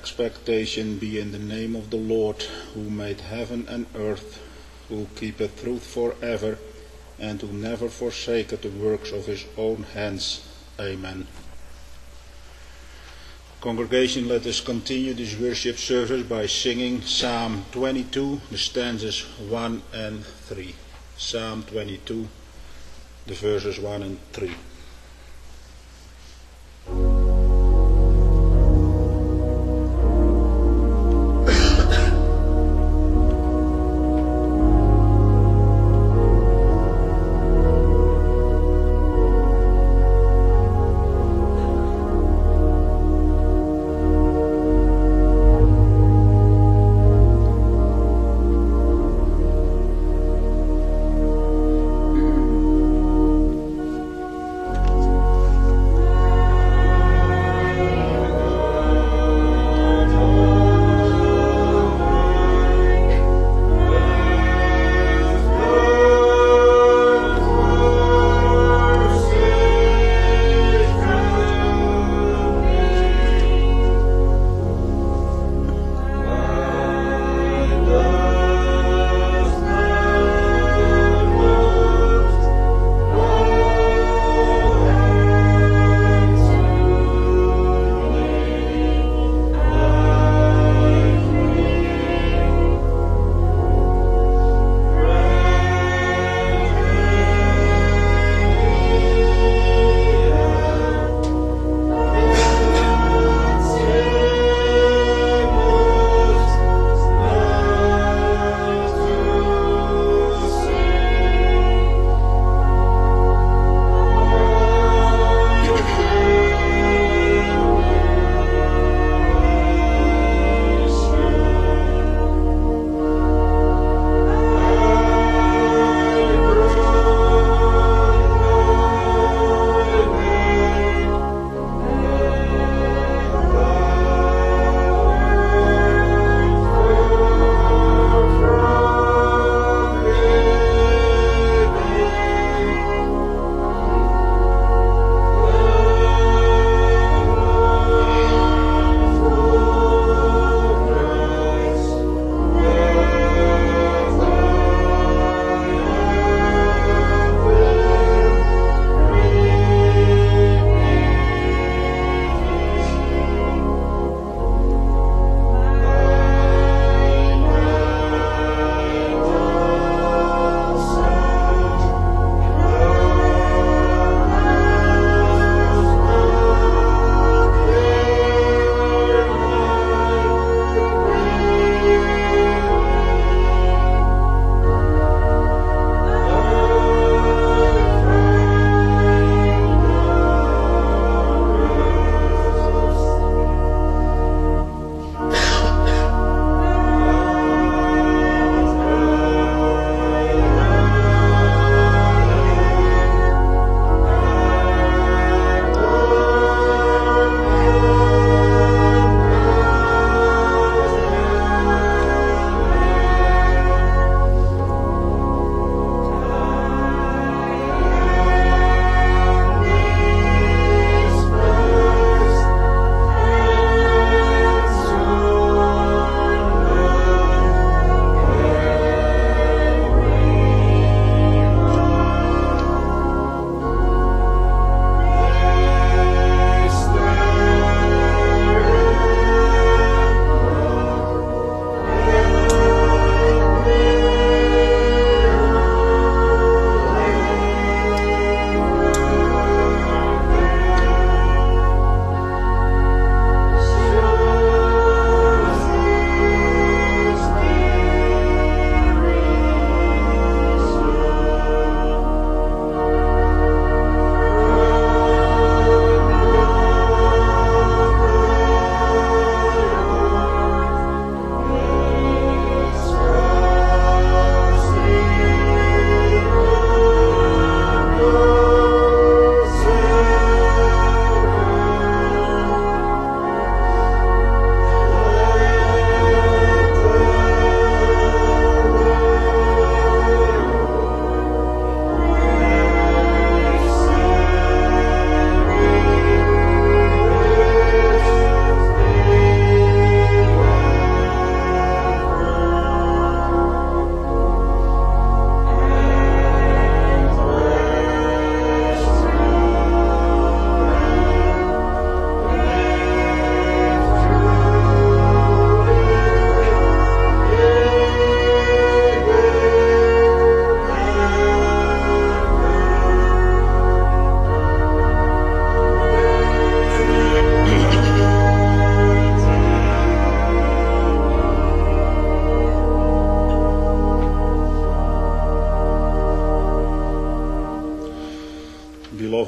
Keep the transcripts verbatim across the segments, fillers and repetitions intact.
expectation be in the name of the Lord, who made heaven and earth, who keepeth truth forever, and who never forsaketh the works of his own hands. Amen. Congregation, let us continue this worship service by singing Psalm twenty-two, the stanzas one and three. Psalm twenty-two, the verses one and three.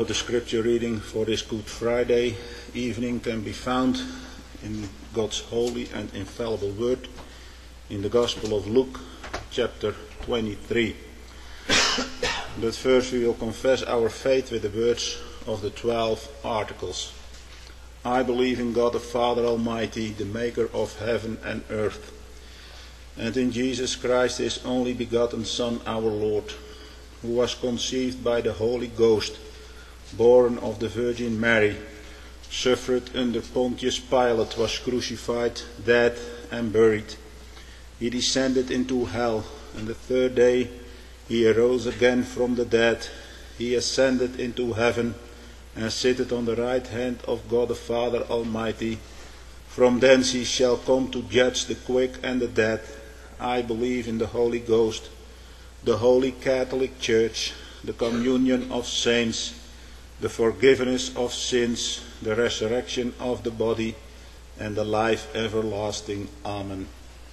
the scripture reading for this Good Friday evening can be found in God's holy and infallible word in the Gospel of Luke, chapter twenty-three. But first we will confess our faith with the words of the twelve articles. I believe in God the Father Almighty, the maker of heaven and earth, and in Jesus Christ, his only begotten Son, our Lord, who was conceived by the Holy Ghost, born of the Virgin Mary, suffered under Pontius Pilate, was crucified, dead, and buried. He descended into hell, and the third day he arose again from the dead. He ascended into heaven, and sitteth on the right hand of God the Father Almighty. From thence he shall come to judge the quick and the dead. I believe in the Holy Ghost, the Holy Catholic Church, the communion of saints, the forgiveness of sins, the resurrection of the body, and the life everlasting. Amen.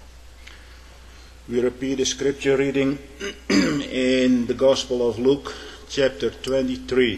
We repeat the scripture reading in the Gospel of Luke, chapter twenty-three.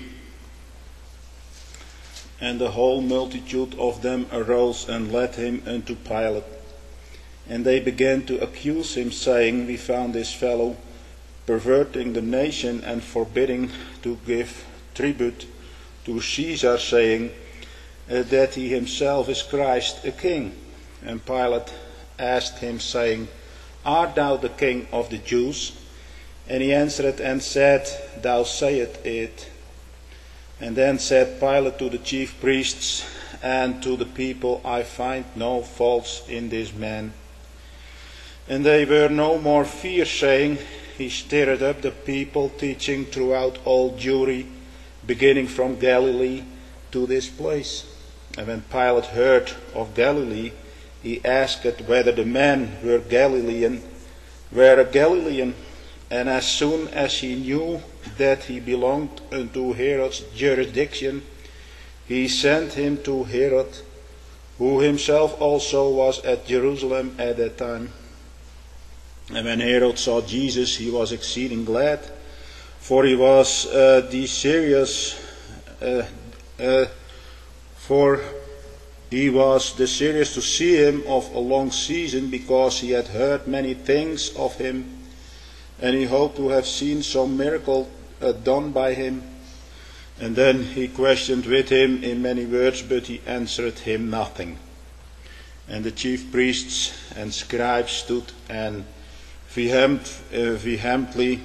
And the whole multitude of them arose and led him unto Pilate. And they began to accuse him, saying, We found this fellow perverting the nation and forbidding to give tribute to Caesar, saying uh, that he himself is Christ, a king. And Pilate asked him, saying, Art thou the king of the Jews? And he answered and said, Thou sayest it. And then said Pilate to the chief priests and to the people, I find no fault in this man. And they were no more fierce, saying, He stirred up the people, teaching throughout all Jewry, beginning from Galilee to this place. And when Pilate heard of Galilee, he asked whether the men were Galilean, were a Galilean. And as soon as he knew that he belonged unto Herod's jurisdiction, he sent him to Herod, who himself also was at Jerusalem at that time. And when Herod saw Jesus, he was exceeding glad, for he was uh, desirous, uh, uh, for he was desirous to see him of a long season, because he had heard many things of him, and he hoped to have seen some miracle uh, done by him. And then he questioned with him in many words, but he answered him nothing. And the chief priests and scribes stood and vehement, uh, vehemently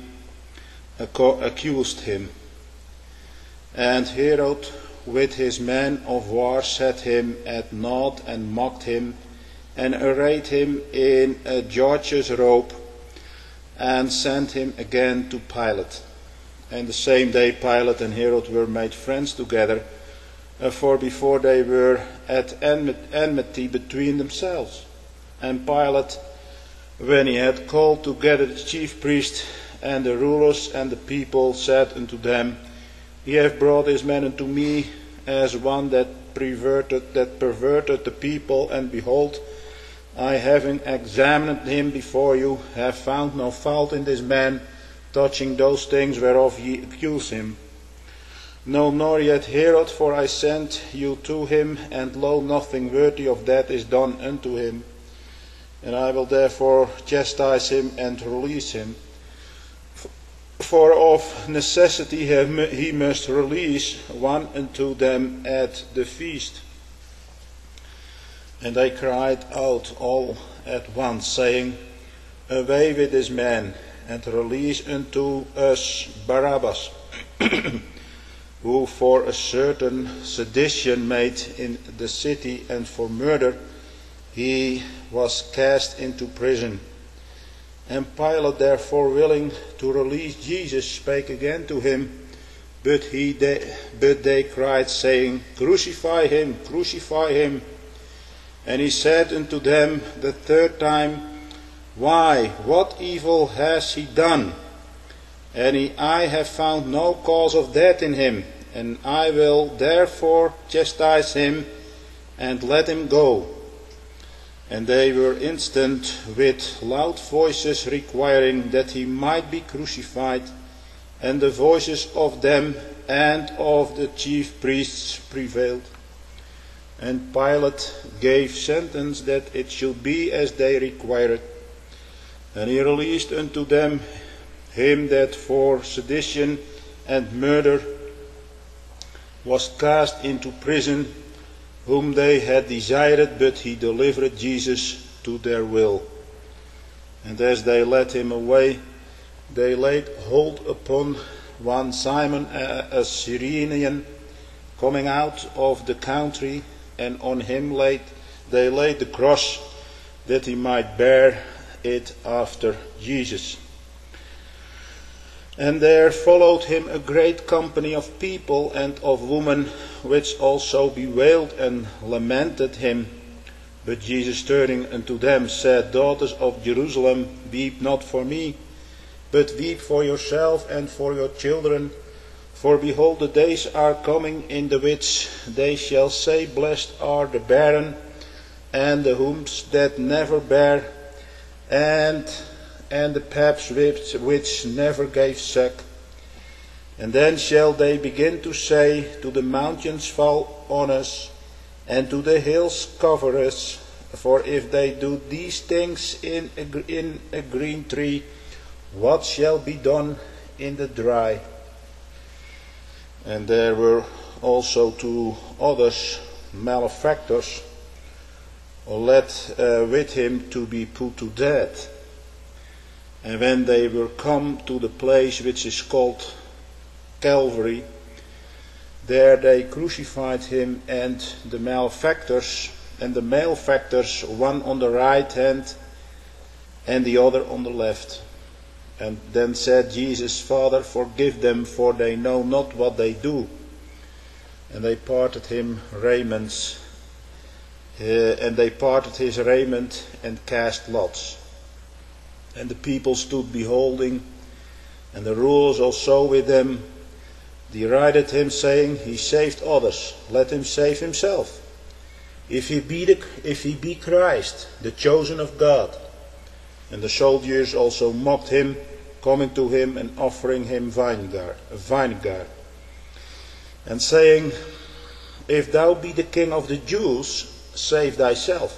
accused him. And Herod with his men of war set him at naught and mocked him, and arrayed him in a George's robe, and sent him again to Pilate. And the same day Pilate and Herod were made friends together, uh, for before they were at enmity between themselves. And Pilate, when he had called together the chief priests and the rulers and the people, said unto them, Ye have brought this man unto me as one that perverted, that perverted the people, and behold, I, having examined him before you, have found no fault in this man, touching those things whereof ye accuse him. No, nor yet Herod, for I sent you to him, and lo, nothing worthy of that is done unto him. And I will therefore chastise him and release him. For of necessity he must release one unto them at the feast. And they cried out all at once, saying, Away with this man, and release unto us Barabbas, who for a certain sedition made in the city, and for murder he was cast into prison. And Pilate, therefore willing to release Jesus, spake again to him, but he they, but they cried, saying, Crucify him, crucify him. And he said unto them the third time, Why, what evil has he done? And he, I have found no cause of death in him, and I will therefore chastise him, and let him go. And they were instant with loud voices requiring that he might be crucified. And the voices of them and of the chief priests prevailed. And Pilate gave sentence that it should be as they required. And he released unto them him that for sedition and murder was cast into prison, whom they had desired, but he delivered Jesus to their will. And as they led him away, they laid hold upon one Simon, a, a Cyrenian, coming out of the country, and on him laid they laid the cross, that he might bear it after Jesus. And there followed him a great company of people and of women, which also bewailed and lamented him. But Jesus turning unto them said, Daughters of Jerusalem, weep not for me, but weep for yourself and for your children. For behold, the days are coming in the which they shall say, Blessed are the barren, and the wombs that never bare, and and the paps which, which never gave suck. And then shall they begin to say, To the mountains fall on us, and to the hills cover us. For if they do these things in a, in a green tree, what shall be done in the dry? And there were also two others, malefactors, led uh, with him to be put to death. And when they were come to the place which is called Calvary, there they crucified him and the malefactors, and the malefactors, one on the right hand and the other on the left. And then said Jesus, Father, forgive them, for they know not what they do. And they parted him raiments, uh, and they parted his raiment and cast lots. And the people stood beholding, and the rulers also with them derided him, saying, He saved others, let him save himself, if he be the, if he be Christ, the chosen of God. And the soldiers also mocked him, coming to him and offering him vinegar, vinegar, and saying, If thou be the king of the Jews, save thyself.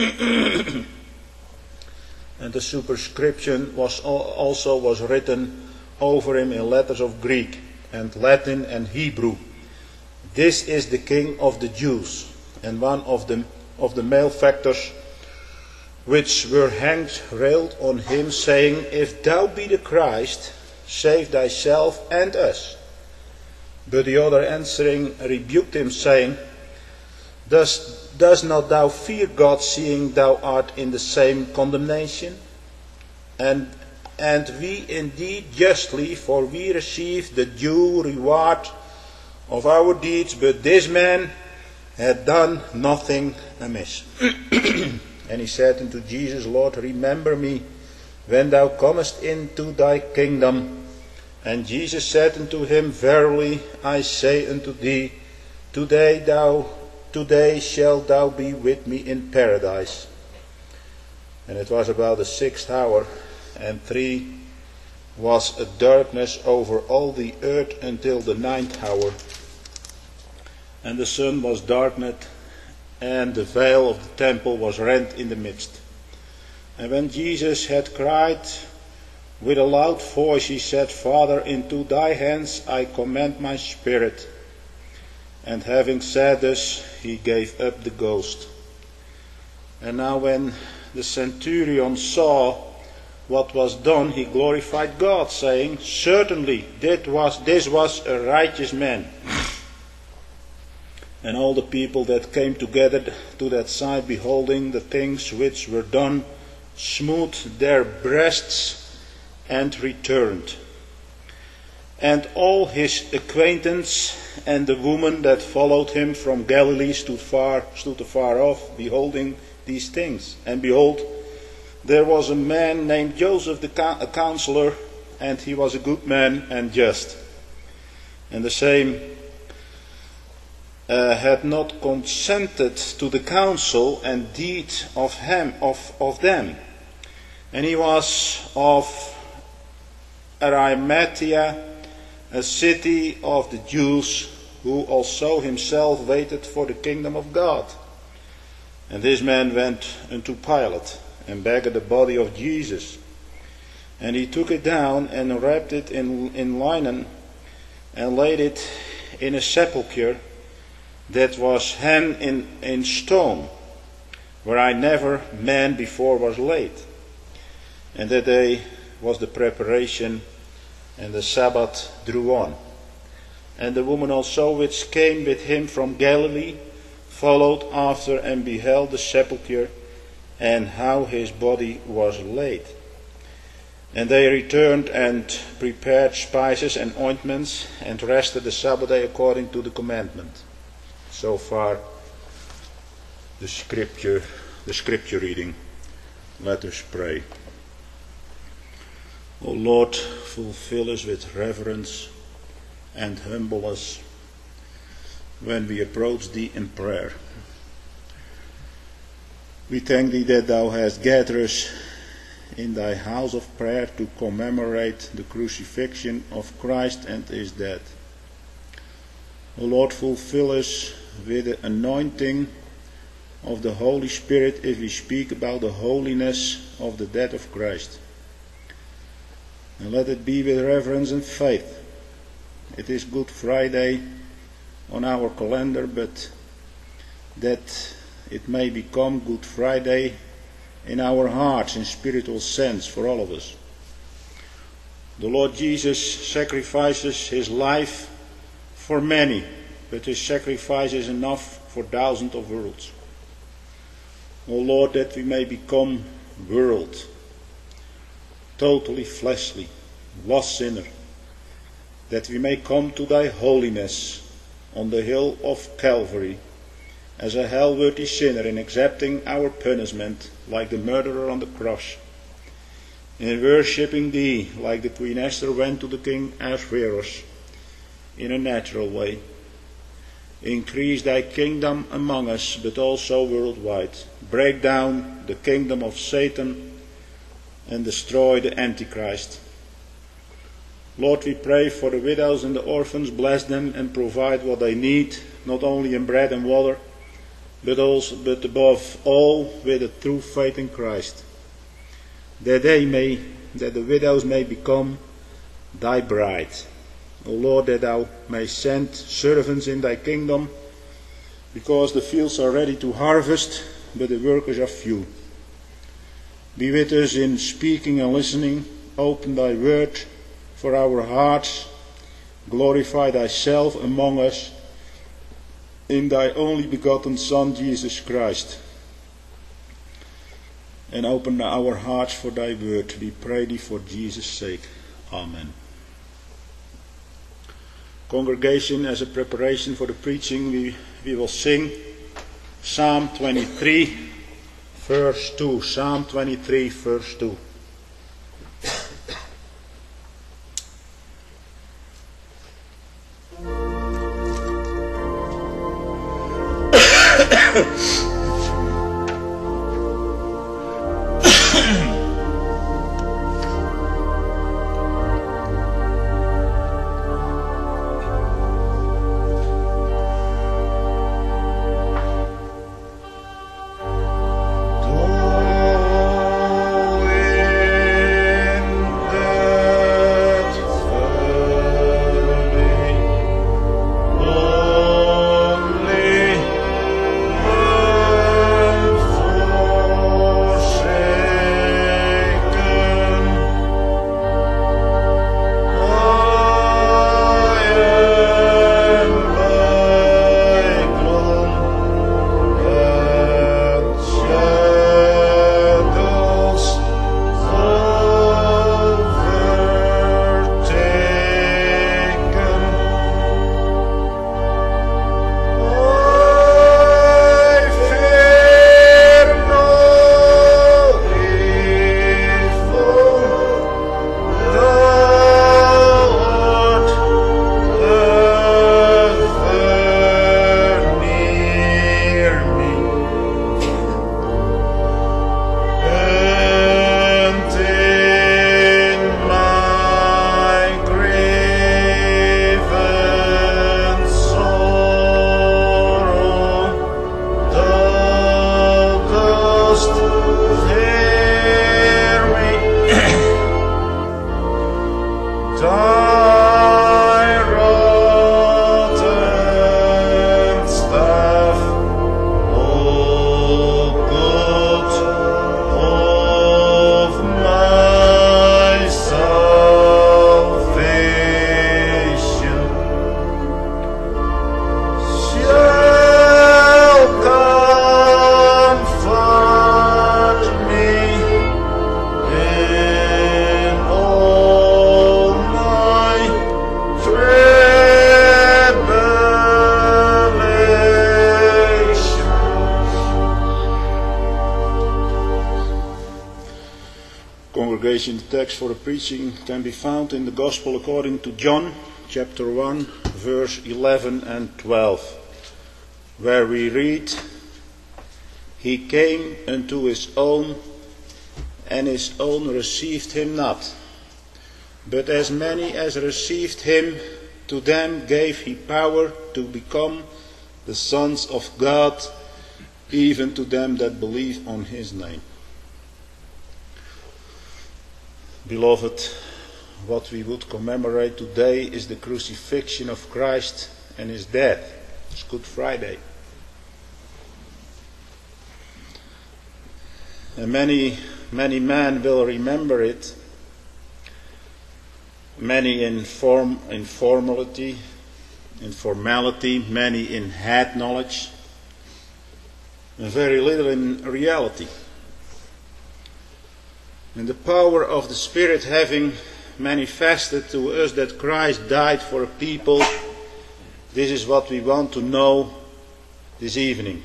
And the superscription was also was written over him in letters of Greek and Latin and Hebrew, This is the King of the Jews. And one of the of the malefactors which were hanged railed on him, saying, If thou be the Christ, save thyself and us. But the other answering rebuked him, saying, Does Does not thou fear God, seeing thou art in the same condemnation? And and we indeed justly, for we receive the due reward of our deeds, but this man had done nothing amiss. And he said unto Jesus, Lord, remember me when thou comest into thy kingdom. And Jesus said unto him, Verily I say unto thee, Today thou Today shalt thou be with me in paradise. And it was about the sixth hour, and three was a darkness over all the earth until the ninth hour. And the sun was darkened, and the veil of the temple was rent in the midst. And when Jesus had cried with a loud voice, he said, Father, into thy hands I commend my spirit. And having said this, he gave up the ghost. And now when the centurion saw what was done, he glorified God, saying, Certainly this was, this was a righteous man. And all the people that came together to that sight, beholding the things which were done, smote their breasts and returned. And all his acquaintance and the woman that followed him from Galilee stood far, stood afar off, beholding these things. And behold, there was a man named Joseph, the a counselor, and he was a good man and just. And the same uh, had not consented to the counsel and deed of him of, of them. And he was of Arimathea, a city of the Jews, who also himself waited for the kingdom of God. And this man went unto Pilate, and begged the body of Jesus. And he took it down, and wrapped it in, in linen, and laid it in a sepulchre that was hewn in, in stone, where I never man before was laid. And that day was the preparation, and the Sabbath drew on. And the woman also which came with him from Galilee followed after, and beheld the sepulchre, and how his body was laid. And they returned and prepared spices and ointments, and rested the Sabbath day according to the commandment. So far the scripture, the scripture reading. Let us pray. O Lord, fulfill us with reverence and humble us when we approach Thee in prayer. We thank Thee that Thou hast gathered us in Thy house of prayer to commemorate the crucifixion of Christ and His death. O Lord, fulfill us with the anointing of the Holy Spirit if we speak about the holiness of the death of Christ. And let it be with reverence and faith. It is Good Friday on our calendar, but that it may become Good Friday in our hearts in spiritual sense for all of us. The Lord Jesus sacrifices His life for many, but His sacrifice is enough for thousands of worlds. O Lord, that we may become world, totally fleshly, lost sinner, that we may come to Thy holiness on the hill of Calvary as a hell-worthy sinner, in accepting our punishment like the murderer on the cross, in worshipping Thee like the Queen Esther went to the King Ahasuerus in a natural way. Increase Thy kingdom among us, but also worldwide. Break down the kingdom of Satan and destroy the Antichrist. Lord, we pray for the widows and the orphans. Bless them and provide what they need, not only in bread and water, but also, but above all, with a true faith in Christ, that they may, that the widows may become Thy bride. O Lord, that Thou may send servants in Thy kingdom, because the fields are ready to harvest, but the workers are few. Be with us in speaking and listening. Open Thy word for our hearts. Glorify Thyself among us in Thy only begotten Son, Jesus Christ. And open our hearts for Thy word. We pray Thee for Jesus' sake. Amen. Congregation, as a preparation for the preaching, we, we will sing Psalm twenty-three, verse two. Psalm twenty-three, verse two. Though congregation, the text for the preaching can be found in the Gospel according to John, chapter one, verse eleven and twelve, where we read, "He came unto his own, and his own received him not. But as many as received him, to them gave he power to become the sons of God, even to them that believe on his name." Beloved, what we would commemorate today is the crucifixion of Christ and his death. It's Good Friday. And many, many men will remember it. Many in form, in formality, in formality, many in head knowledge, and very little in reality. And the power of the Spirit having manifested to us that Christ died for a people, this is what we want to know this evening.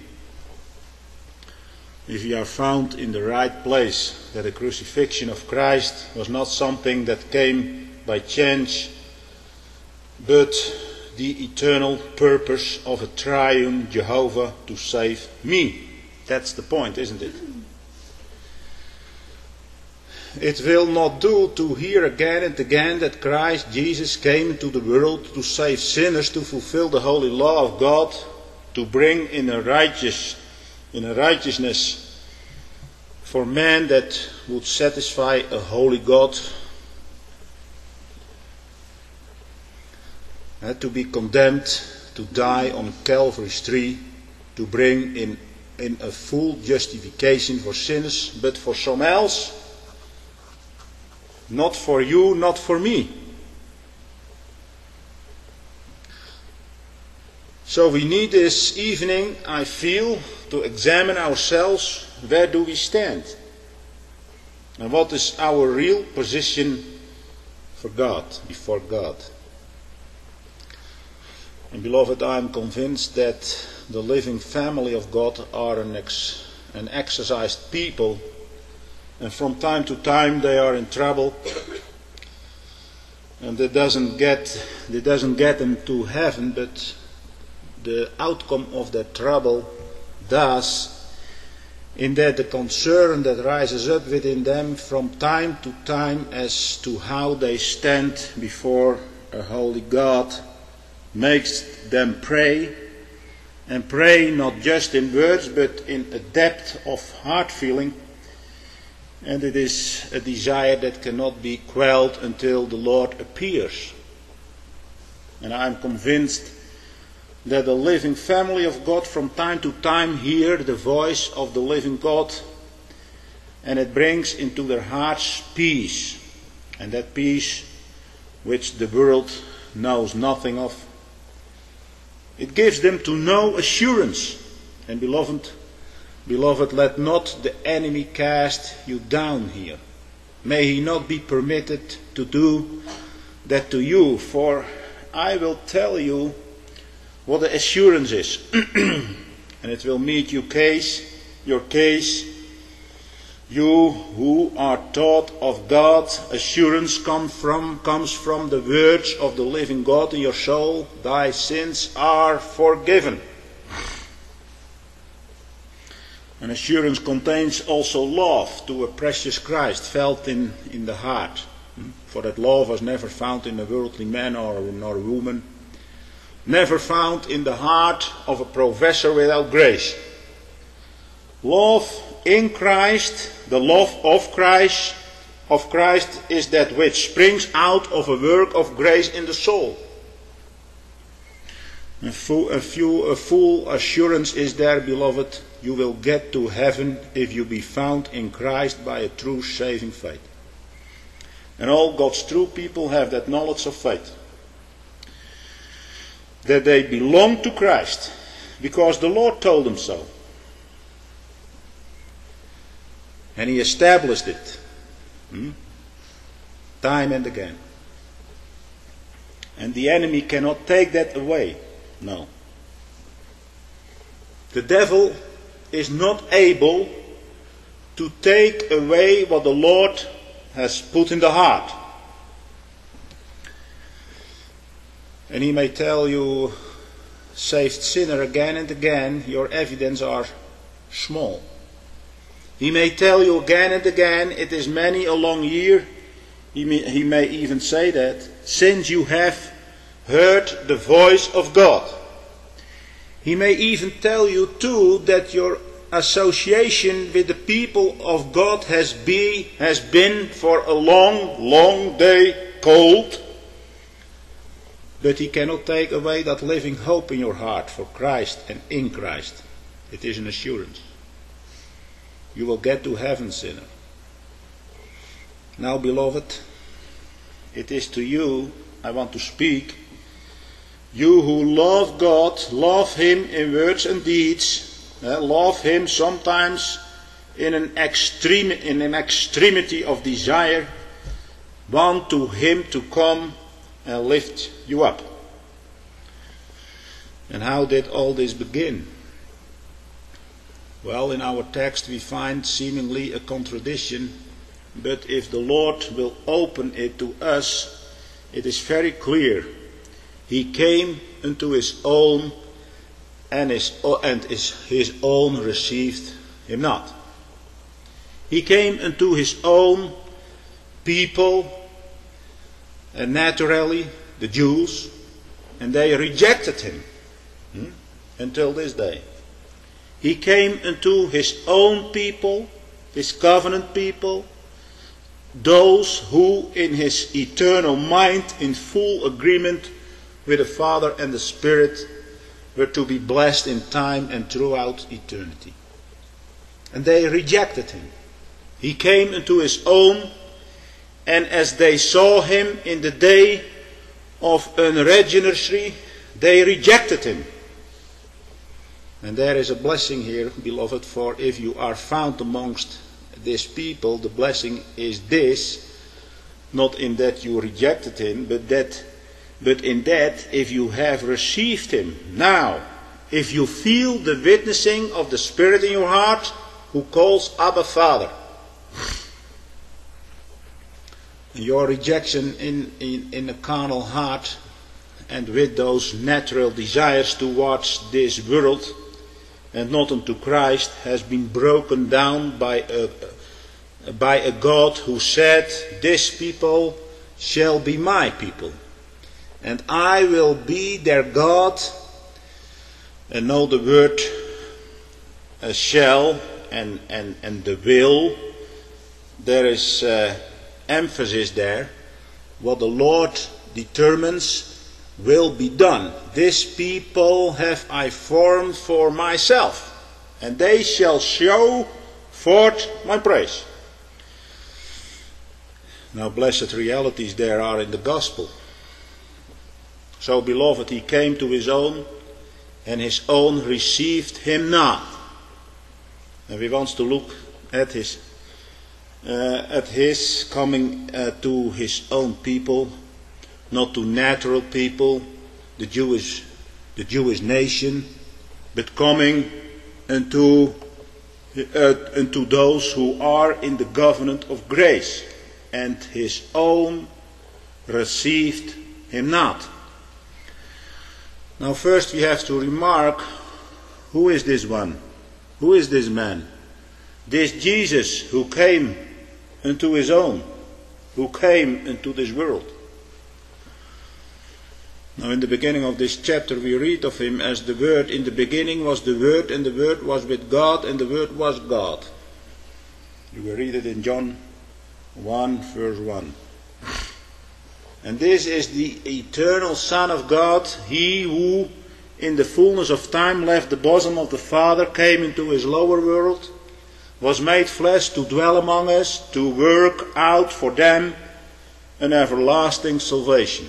If we are found in the right place, that the crucifixion of Christ was not something that came by chance, but the eternal purpose of a triune Jehovah to save me. That's the point, isn't it? It will not do to hear again and again that Christ Jesus came into the world to save sinners, to fulfill the holy law of God, to bring in a righteous, in a righteousness for man that would satisfy a holy God, uh, to be condemned to die on Calvary's tree, to bring in, in a full justification for sinners, but for some else. Not for you, not for me. So we need this evening, I feel, to examine ourselves. Where do we stand? And what is our real position for God, before God? And beloved, I am convinced that the living family of God are an, ex, an exercised people. And from time to time they are in trouble, and that doesn't get that doesn't get them to heaven, but the outcome of that trouble does, in that the concern that rises up within them from time to time as to how they stand before a holy God makes them pray, and pray not just in words but in a depth of heart feeling. And it is a desire that cannot be quelled until the Lord appears. And I am convinced that the living family of God from time to time hear the voice of the living God, and it brings into their hearts peace, and that peace which the world knows nothing of. It gives them to know assurance. And beloved, Beloved, let not the enemy cast you down here. May he not be permitted to do that to you, for I will tell you what the assurance is. And it will meet your case, your case. You who are taught of God, assurance come from, comes from the words of the living God in your soul. Thy sins are forgiven. And assurance contains also love to a precious Christ felt in, in the heart. For that love was never found in a worldly man or nor a woman. Never found in the heart of a professor without grace. Love in Christ, the love of Christ, of Christ is that which springs out of a work of grace in the soul. A full, a, few, a full assurance is there, beloved. You will get to heaven if you be found in Christ by a true saving faith. And all God's true people have that knowledge of faith. That they belong to Christ, because the Lord told them so. And He established it. Hmm? Time and again. And the enemy cannot take that away. No. The devil is not able to take away what the Lord has put in the heart. And he may tell you, saved sinner, again and again, your evidence are small. He may tell you again and again, it is many a long year. He may, he may even say that, since you have heard the voice of God. He may even tell you too that your association with the people of God has, be, has been for a long, long day cold. But he cannot take away that living hope in your heart for Christ and in Christ. It is an assurance. You will get to heaven, sinner. Now, beloved, it is to you I want to speak. You who love God, love Him in words and deeds, uh, love Him sometimes in an extreme, in an extremity of desire, want to Him to come and lift you up. And how did all this begin? Well, in our text we find seemingly a contradiction, but if the Lord will open it to us, it is very clear. He came unto His own, and his, and his, his own received Him not. He came unto His own people, and naturally the Jews, and they rejected Him hmm, until this day. He came unto His own people, His covenant people, those who in His eternal mind, in full agreement with the Father and the Spirit, were to be blessed in time and throughout eternity. And they rejected Him. He came unto His own, and as they saw Him in the day of unregeneracy, they rejected Him. And there is a blessing here, beloved, for if you are found amongst this people, the blessing is this, not in that you rejected Him, but that but in that if you have received Him now, if you feel the witnessing of the Spirit in your heart, who calls Abba Father. Your rejection in, in, in a carnal heart and with those natural desires towards this world and not unto Christ has been broken down by a, by a God who said, this people shall be my people, and I will be their God. And know the word uh, shall and, and, and the will, there is uh, emphasis there. What the Lord determines will be done. This people have I formed for myself, and they shall show forth my praise. Now, blessed realities there are in the gospel. So, beloved, He came to His own, and His own received Him not. And we want to look at His uh, at His coming uh, to His own people, not to natural people, the Jewish, the Jewish nation, but coming unto uh, unto those who are in the covenant of grace, and His own received Him not. Now, first we have to remark, who is this one? Who is this man? This Jesus who came into His own, who came into this world. Now, in the beginning of this chapter we read of Him as the Word. In the beginning was the Word, and the Word was with God, and the Word was God. You will read it in John one, verse one. And this is the eternal Son of God, He who in the fullness of time left the bosom of the Father, came into His lower world, was made flesh to dwell among us, to work out for them an everlasting salvation.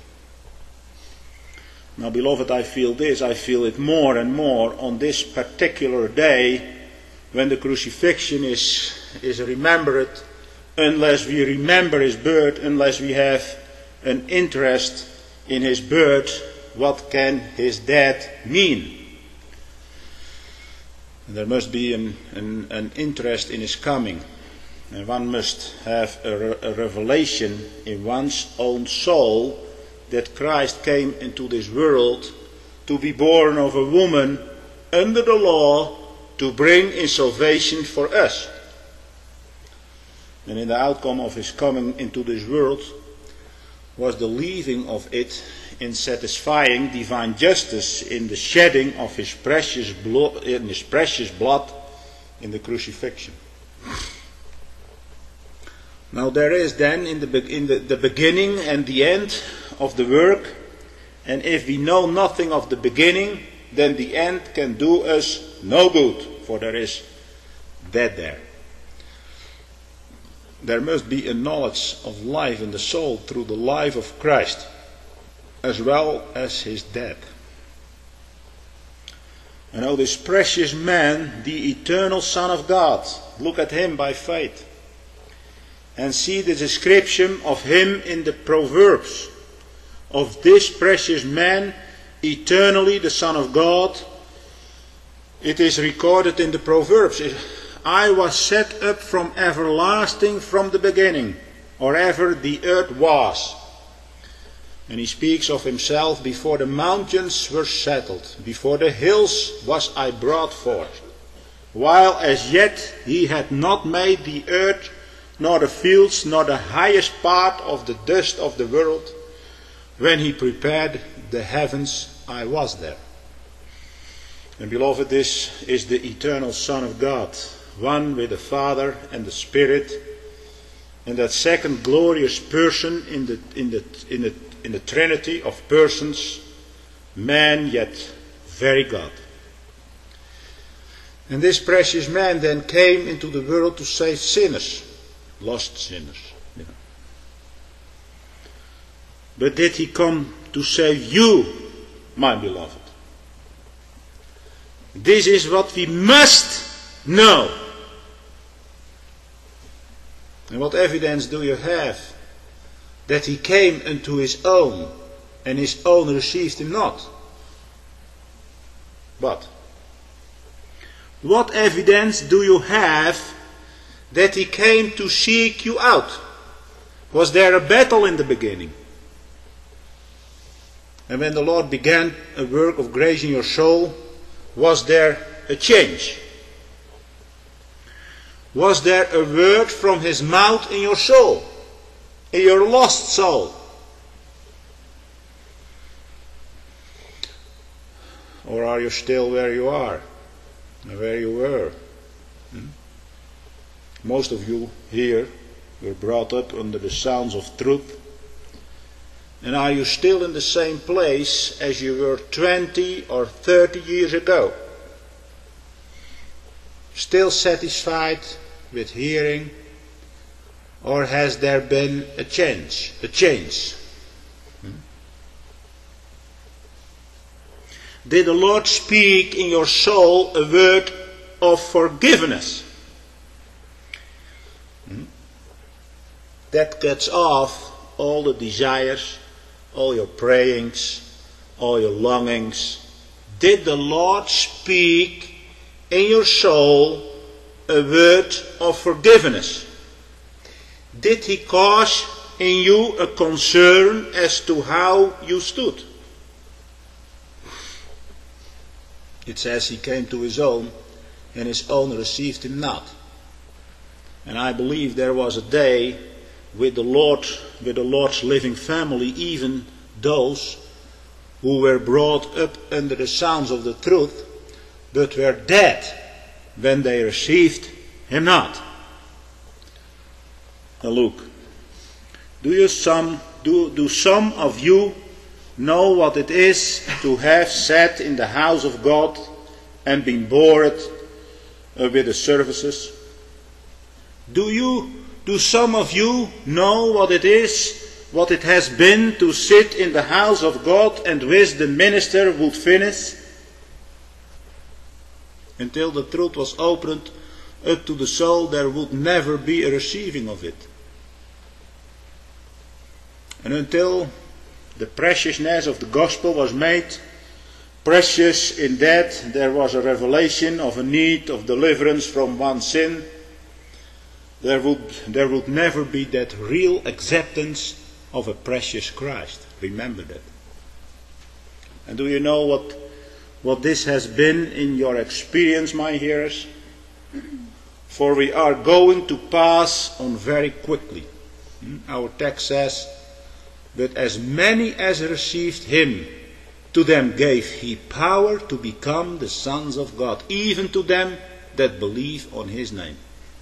Now, beloved, I feel this, I feel it more and more on this particular day when the crucifixion is, is remembered. Unless we remember His birth, unless we have an interest in His birth, what can His death mean? And there must be an, an, an interest in His coming. And one must have a, re- a revelation in one's own soul that Christ came into this world to be born of a woman under the law to bring in salvation for us. And in the outcome of his coming into this world was the leaving of it in satisfying divine justice in the shedding of his precious blood, in his precious blood in the crucifixion. Now there is then in, the, in the, the beginning and the end of the work, and if we know nothing of the beginning, then the end can do us no good, for there is death there. There must be a knowledge of life in the soul through the life of Christ, as well as his death. And oh, this precious man, the eternal Son of God, look at him by faith. And see the description of him in the Proverbs. Of this precious man, eternally the Son of God. It is recorded in the Proverbs. I was set up from everlasting from the beginning, or ever the earth was. And he speaks of himself, before the mountains were settled, before the hills was I brought forth, while as yet he had not made the earth, nor the fields, nor the highest part of the dust of the world. When he prepared the heavens, I was there. And beloved, this is the eternal Son of God, one with the Father and the Spirit, and that second glorious person in the in the in the in the Trinity of persons, man yet very God. And this precious man then came into the world to save sinners. Lost sinners. You know. But did he come to save you, my beloved? This is what we must know. And what evidence do you have that he came unto his own, and his own received him not? But what evidence do you have that he came to seek you out? Was there a battle in the beginning? And when the Lord began a work of grace in your soul, was there a change? Was there a word from his mouth in your soul, in your lost soul? Or are you still where you are, and where you were? Hmm? Most of you here were brought up under the sounds of truth. And are you still in the same place as you were twenty or thirty years ago? Still satisfied with hearing? Or has there been a change? A change? Hmm? Did the Lord speak in your soul a word of forgiveness? Hmm? That cuts off all the desires, all your prayings, all your longings. Did the Lord speak in your soul a word of forgiveness? Did he cause in you a concern as to how you stood? It says he came to his own, and his own received him not. And I believe there was a day with the Lord, with the Lord's living family, even those who were brought up under the sounds of the truth, but were dead when they received him not. Now look, do you some do, do some of you know what it is to have sat in the house of God and been bored uh, with the services? Do you do some of you know what it is, what it has been to sit in the house of God and wish the minister would finish? Until the truth was opened up to the soul, there would never be a receiving of it. And until the preciousness of the gospel was made precious in that there was a revelation of a need of deliverance from one sin, there would, there would never be that real acceptance of a precious Christ. Remember that. And do you know what, what this has been in your experience, my hearers? For we are going to pass on very quickly. Our text says, but as many as received him, to them gave he power to become the sons of God, even to them that believe on his name.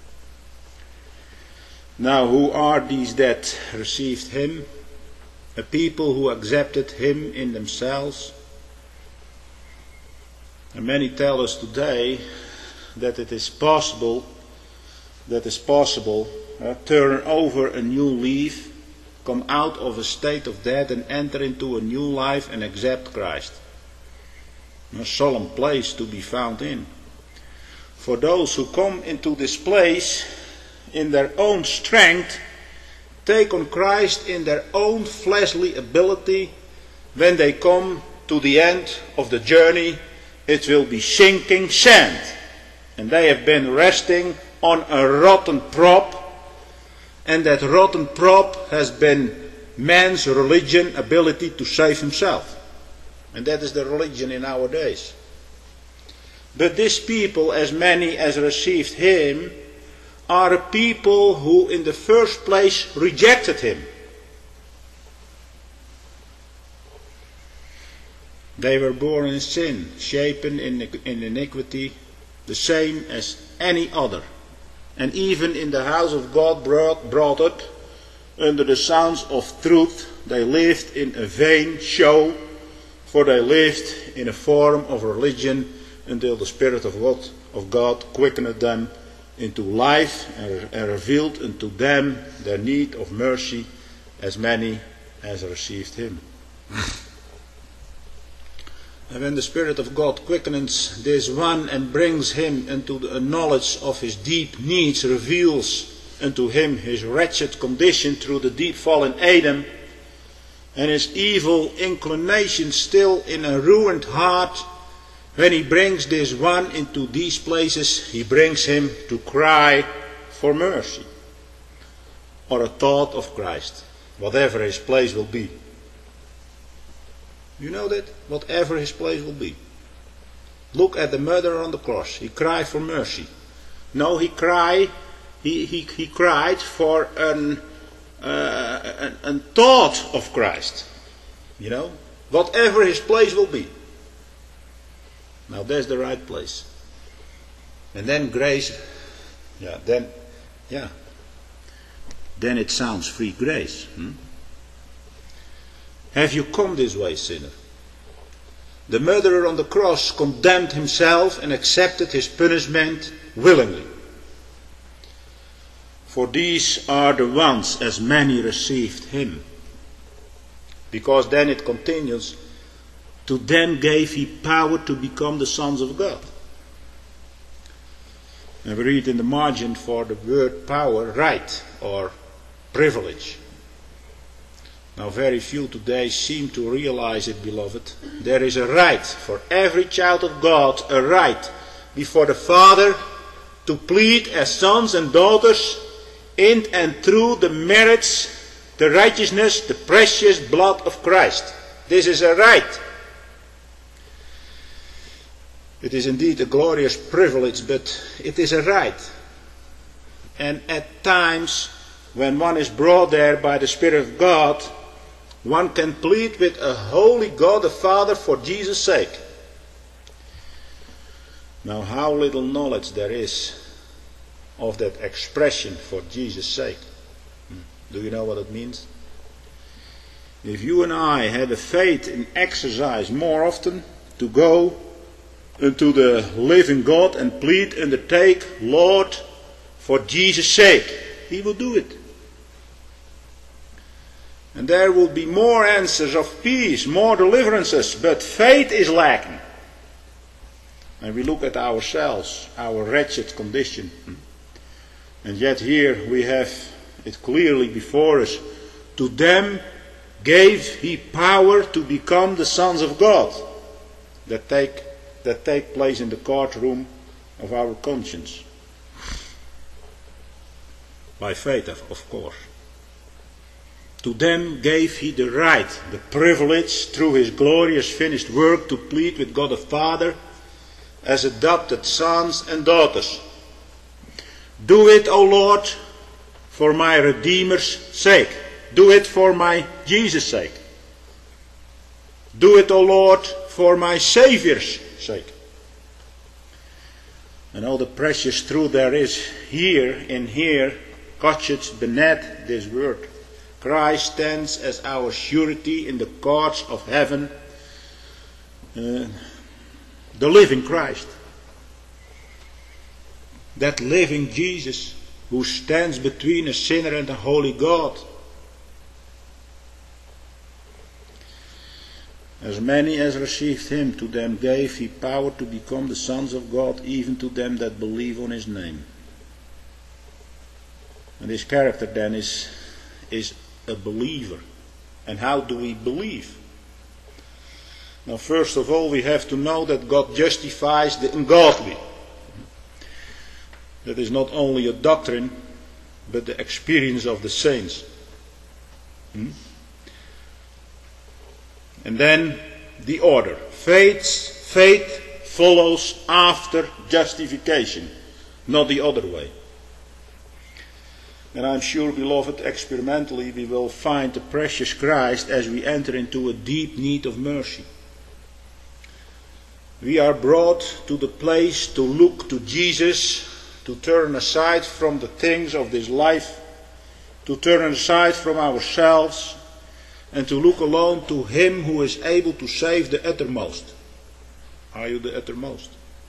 Now, who are these that received him? A people who accepted him in themselves. And many tell us today that it is possible, that it's possible, uh, turn over a new leaf, come out of a state of death and enter into a new life and accept Christ. A solemn place to be found in. For those who come into this place in their own strength, take on Christ in their own fleshly ability, when they come to the end of the journey, it will be sinking sand. And they have been resting on a rotten prop, and that rotten prop has been man's religion, ability to save himself. And that is the religion in our days. But these people, as many as received him, are a people who in the first place rejected him. They were born in sin, shapen in, in iniquity, the same as any other. And even in the house of God brought, brought up under the sounds of truth, they lived in a vain show, for they lived in a form of religion until the Spirit of God, of God quickened them into life and, and revealed unto them their need of mercy, as many as received him. And when the Spirit of God quickens this one and brings him into the knowledge of his deep needs, reveals unto him his wretched condition through the deep fall in Adam, and his evil inclination still in a ruined heart, when he brings this one into these places, he brings him to cry for mercy, or a thought of Christ, whatever his place will be. You know that? Whatever his place will be. Look at the murderer on the cross. He cried for mercy. No, he cried, he, he, he cried for an, uh, an, an thought of Christ. You know? Whatever his place will be. Now that's the right place. And then grace, yeah, then, yeah, then it sounds free grace. Hmm? Have you come this way, sinner? The murderer on the cross condemned himself and accepted his punishment willingly. For these are the ones, as many received him. Because then it continues, to them gave he power to become the sons of God. And we read in the margin for the word power, right or privilege. Now very few today seem to realize it, beloved. There is a right for every child of God, a right before the Father to plead as sons and daughters in and through the merits, the righteousness, the precious blood of Christ. This is a right. It is indeed a glorious privilege, but it is a right. And at times, when one is brought there by the Spirit of God, one can plead with a holy God the Father for Jesus' sake. Now, how little knowledge there is of that expression, for Jesus' sake. Do you know what it means? If you and I had a faith in exercise more often to go unto the living God and plead, undertake, Lord, for Jesus' sake, He will do it. And there will be more answers of peace, more deliverances, but faith is lacking. And we look at ourselves, our wretched condition. And yet here we have it clearly before us. To them gave He power to become the sons of God, that take, that take place in the courtroom of our conscience. By faith, of course. To them gave he the right, the privilege, through his glorious finished work, to plead with God the Father as adopted sons and daughters. Do it, O Lord, for my Redeemer's sake. Do it for my Jesus' sake. Do it, O Lord, for my Saviour's sake. And all the precious truth there is here, in here, couched beneath this word. Christ stands as our surety in the courts of heaven. Uh, the living Christ. That living Jesus who stands between a sinner and a holy God. As many as received him, to them gave he power to become the sons of God, even to them that believe on his name. And his character then is, is a believer. And how do we believe? Now, first of all, we have to know that God justifies the ungodly. That is not only a doctrine, but the experience of the saints. Hmm? And then the order. Faith, faith follows after justification, not the other way. And I'm sure, beloved, experimentally we will find the precious Christ as we enter into a deep need of mercy. We are brought to the place to look to Jesus, to turn aside from the things of this life, to turn aside from ourselves, and to look alone to him who is able to save the uttermost. Are you the uttermost?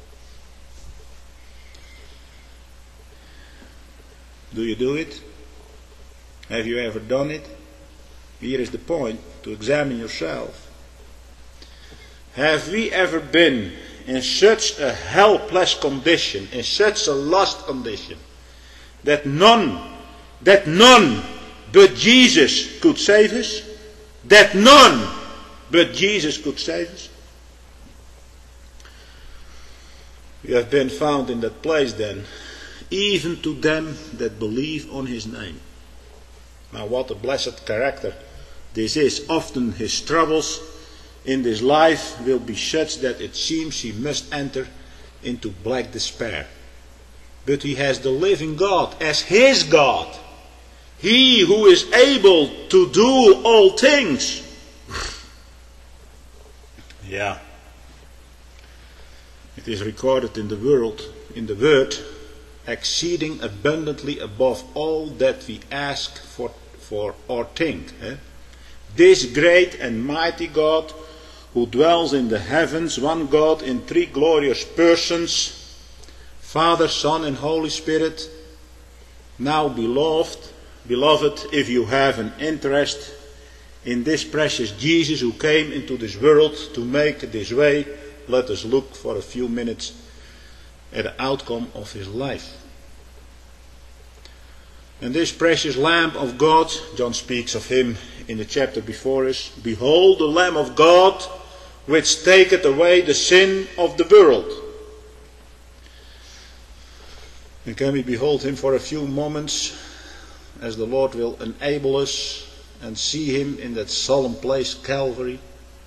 Do you do it? Have you ever done it? Here is the point, to examine yourself. Have we ever been in such a helpless condition, in such a lost condition, that none, that none but Jesus could save us? That none but Jesus could save us? We have been found in that place then, even to them that believe on his name. Now what a blessed character this is. Often his troubles in this life will be such that it seems he must enter into black despair. But he has the living God as his God. He who is able to do all things. Yeah. It is recorded in the world, in the word, exceeding abundantly above all that we ask for, for or think. Eh? This great and mighty God, who dwells in the heavens, one God in three glorious persons, Father, Son, and Holy Spirit. Now, beloved, beloved, if you have an interest in this precious Jesus who came into this world to make this way, let us look for a few minutes at the outcome of his life. And this precious Lamb of God, John speaks of him in the chapter before us. Behold the Lamb of God, which taketh away the sin of the world. And can we behold him for a few moments, as the Lord will enable us, and see him in that solemn place, Calvary?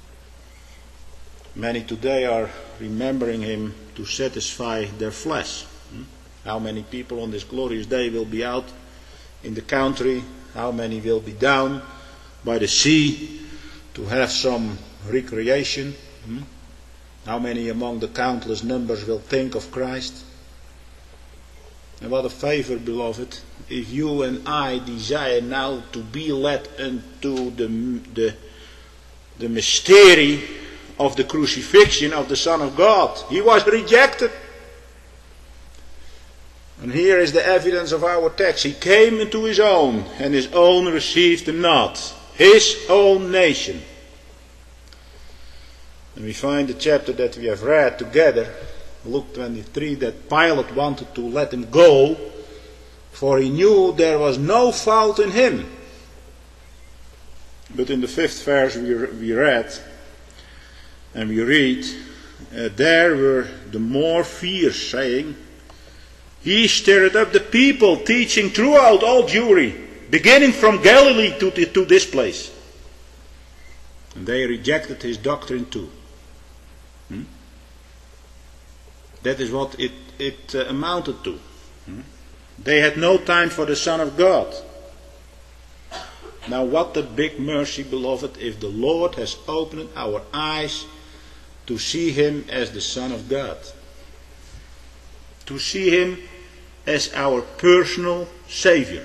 Many today are remembering him to satisfy their flesh. How many people on this glorious day will be out in the country? How many will be down by the sea to have some recreation? How many among the countless numbers will think of Christ? And what a favor, beloved, if you and I desire now to be led into the, the, the mystery of the crucifixion of the Son of God. He was rejected. And here is the evidence of our text. He came into his own, and his own received him not. His own nation. And we find the chapter that we have read together, Luke twenty-three, that Pilate wanted to let him go, for he knew there was no fault in him. But in the fifth verse we, we read, and we read, uh, there were the more fierce, saying, He stirred up the people, teaching throughout all Jewry, beginning from Galilee to, to this place. And they rejected his doctrine too. Hmm? That is what it, it uh, amounted to. Hmm? They had no time for the Son of God. Now what a big mercy, beloved, if the Lord has opened our eyes to see him as the Son of God. To see him as our personal Savior.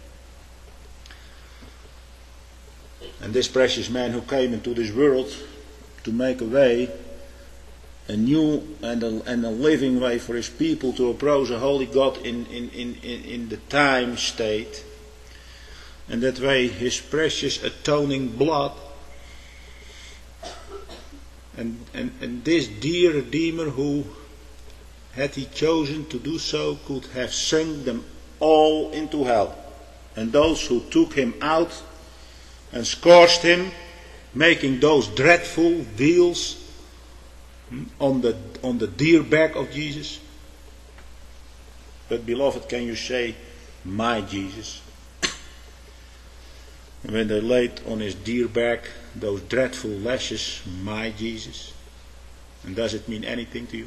And this precious man who came into this world to make a way, a new and a, and a living way for his people to approach a holy God in, in, in, in, in the time state. And that way his precious atoning blood. And, and, and this dear Redeemer who, had he chosen to do so, could have sunk them all into hell. And those who took him out and scourged him, making those dreadful wheels on the, on the dear back of Jesus. But beloved, can you say, my Jesus? And when they laid on his dear back those dreadful lashes, my Jesus. And does it mean anything to you?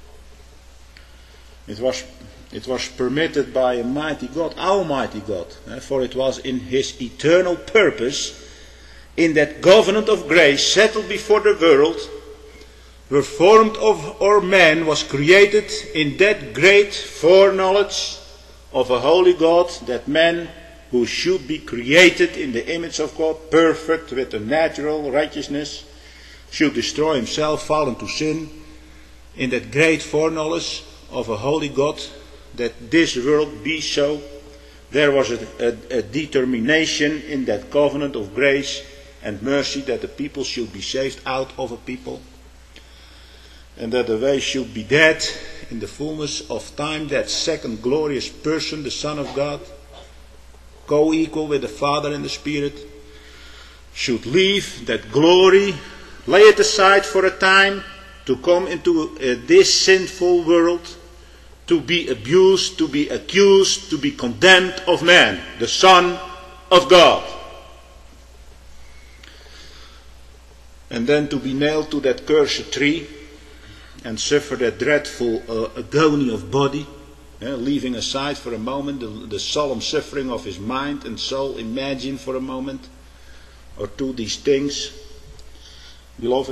It was, it was permitted by a mighty God, Almighty God, eh, for it was in his eternal purpose, in that covenant of grace settled before the world, were formed of or man was created in that great foreknowledge of a holy God, that man who should be created in the image of God, perfect with a natural righteousness, should destroy himself, fall into sin, in that great foreknowledge of a holy God, that this world be so. There was a, a, a determination in that covenant of grace and mercy that the people should be saved out of a people, and that the way should be that in the fullness of time that second glorious person, the Son of God, co-equal with the Father and the Spirit, should leave that glory, lay it aside for a time, to come into uh, this sinful world, to be abused, to be accused, to be condemned of man, the Son of God. And then to be nailed to that cursed tree and suffer that dreadful uh, agony of body, uh, leaving aside for a moment the, the solemn suffering of his mind and soul. Imagine for a moment or two these things, beloved.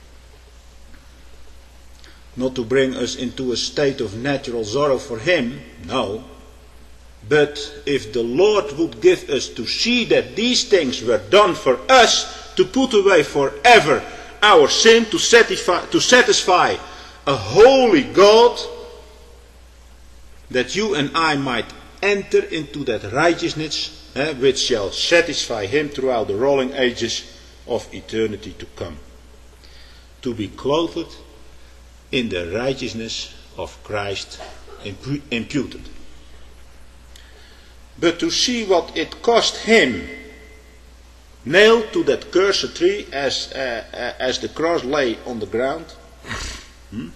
Not to bring us into a state of natural sorrow for him, no. But if the Lord would give us to see that these things were done for us, to put away forever our sin, to satisfy, to satisfy a holy God, that you and I might enter into that righteousness eh, which shall satisfy him throughout the rolling ages of eternity to come. To be clothed in the righteousness of Christ imputed. But to see what it cost him, nailed to that cursed tree as, uh, uh, as the cross lay on the ground. Hmm?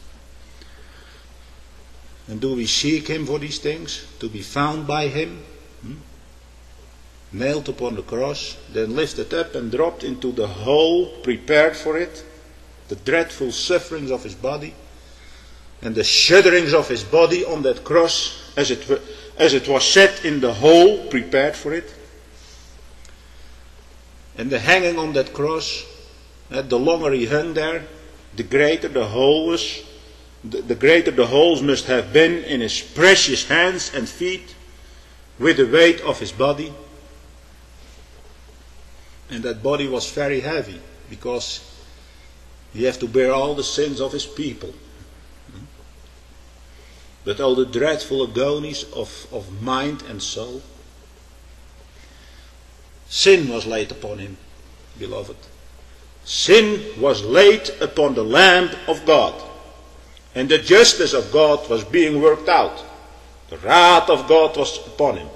And do we seek him for these things? To be found by him? Hmm? Nailed upon the cross, then lifted up and dropped into the hole prepared for it. The dreadful sufferings of his body and the shudderings of his body on that cross, as it, were, as it was set in the hole prepared for it. And the hanging on that cross, uh, the longer he hung there, the greater the hole was, the, the greater the holes must have been in his precious hands and feet with the weight of his body. And that body was very heavy, because he had to bear all the sins of his people. But all the dreadful agonies of, of mind and soul. Sin was laid upon him, beloved. Sin was laid upon the Lamb of God. And the justice of God was being worked out. The wrath of God was upon him.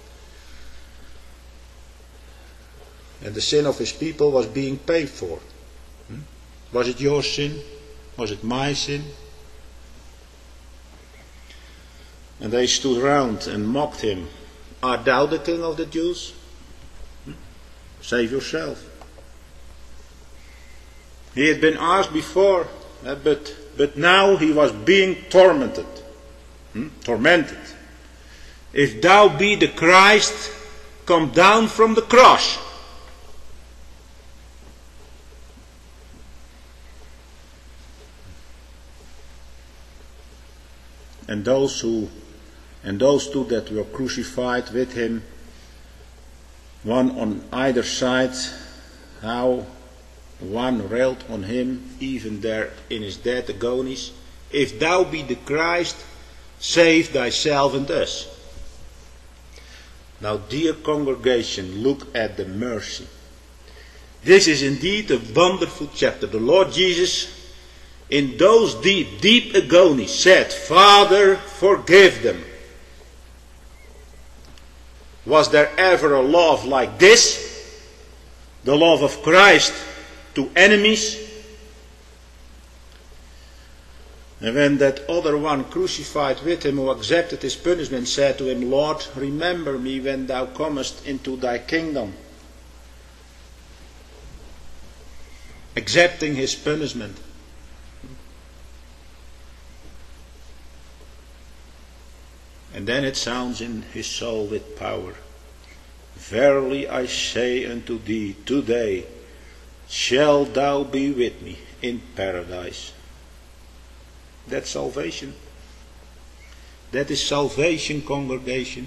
And the sin of his people was being paid for. Hmm? Was it your sin? Was it my sin? And they stood round and mocked him. Art thou the king of the Jews? Save yourself. He had been asked before, uh, but, but now he was being tormented. Hmm? Tormented. If thou be the Christ, come down from the cross. And those who, and those two that were crucified with him, one on either side, how one railed on him, even there in his death agonies, if thou be the Christ, save thyself and us. Now, dear congregation, look at the mercy. This is indeed a wonderful chapter. The Lord Jesus, in those deep, deep agonies, said, Father, forgive them. Was there ever a love like this? The love of Christ to enemies? And when that other one crucified with him, who accepted his punishment, said to him, Lord, remember me when thou comest into thy kingdom. Accepting his punishment. And then it sounds in his soul with power. Verily I say unto thee, today shalt thou be with me in paradise. That's salvation. That is salvation, congregation.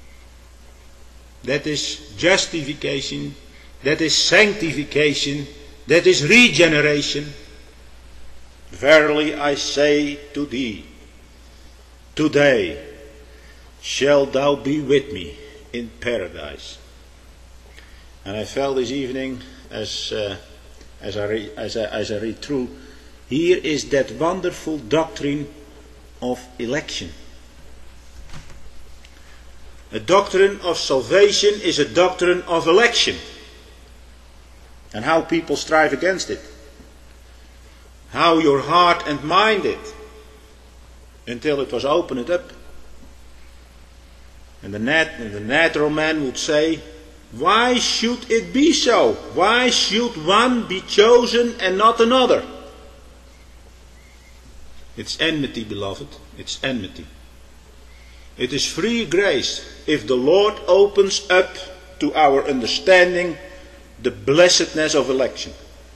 That is justification. That is sanctification. That is regeneration. Verily I say to thee, today shalt thou be with me in paradise. And I felt this evening, as uh, as I re- as I, as I read through, here is that wonderful doctrine of election. A doctrine of salvation is a doctrine of election, and how people strive against it, how your heart and mind it, until it was opened up. And the, nat- and the natural man would say, why should it be so? Why should one be chosen and not another? It's enmity, beloved. It's enmity. It is free grace if the Lord opens up to our understanding the blessedness of election.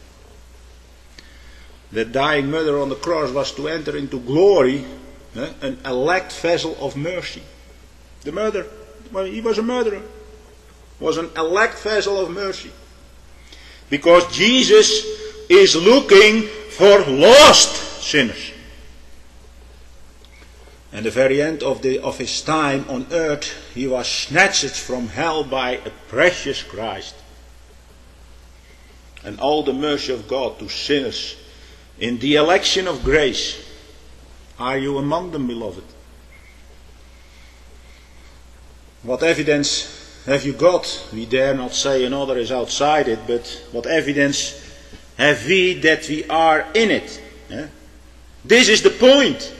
The dying mother on the cross was to enter into glory, eh, an elect vessel of mercy. The murderer, well, he was a murderer, was an elect vessel of mercy. Because Jesus is looking for lost sinners. And the very end of, the, of his time on earth, he was snatched from hell by a precious Christ. And all the mercy of God to sinners in the election of grace. Are you among them, beloved? What evidence have you got? We dare not say another is outside it, but what evidence have we that we are in it? Eh? This is the point.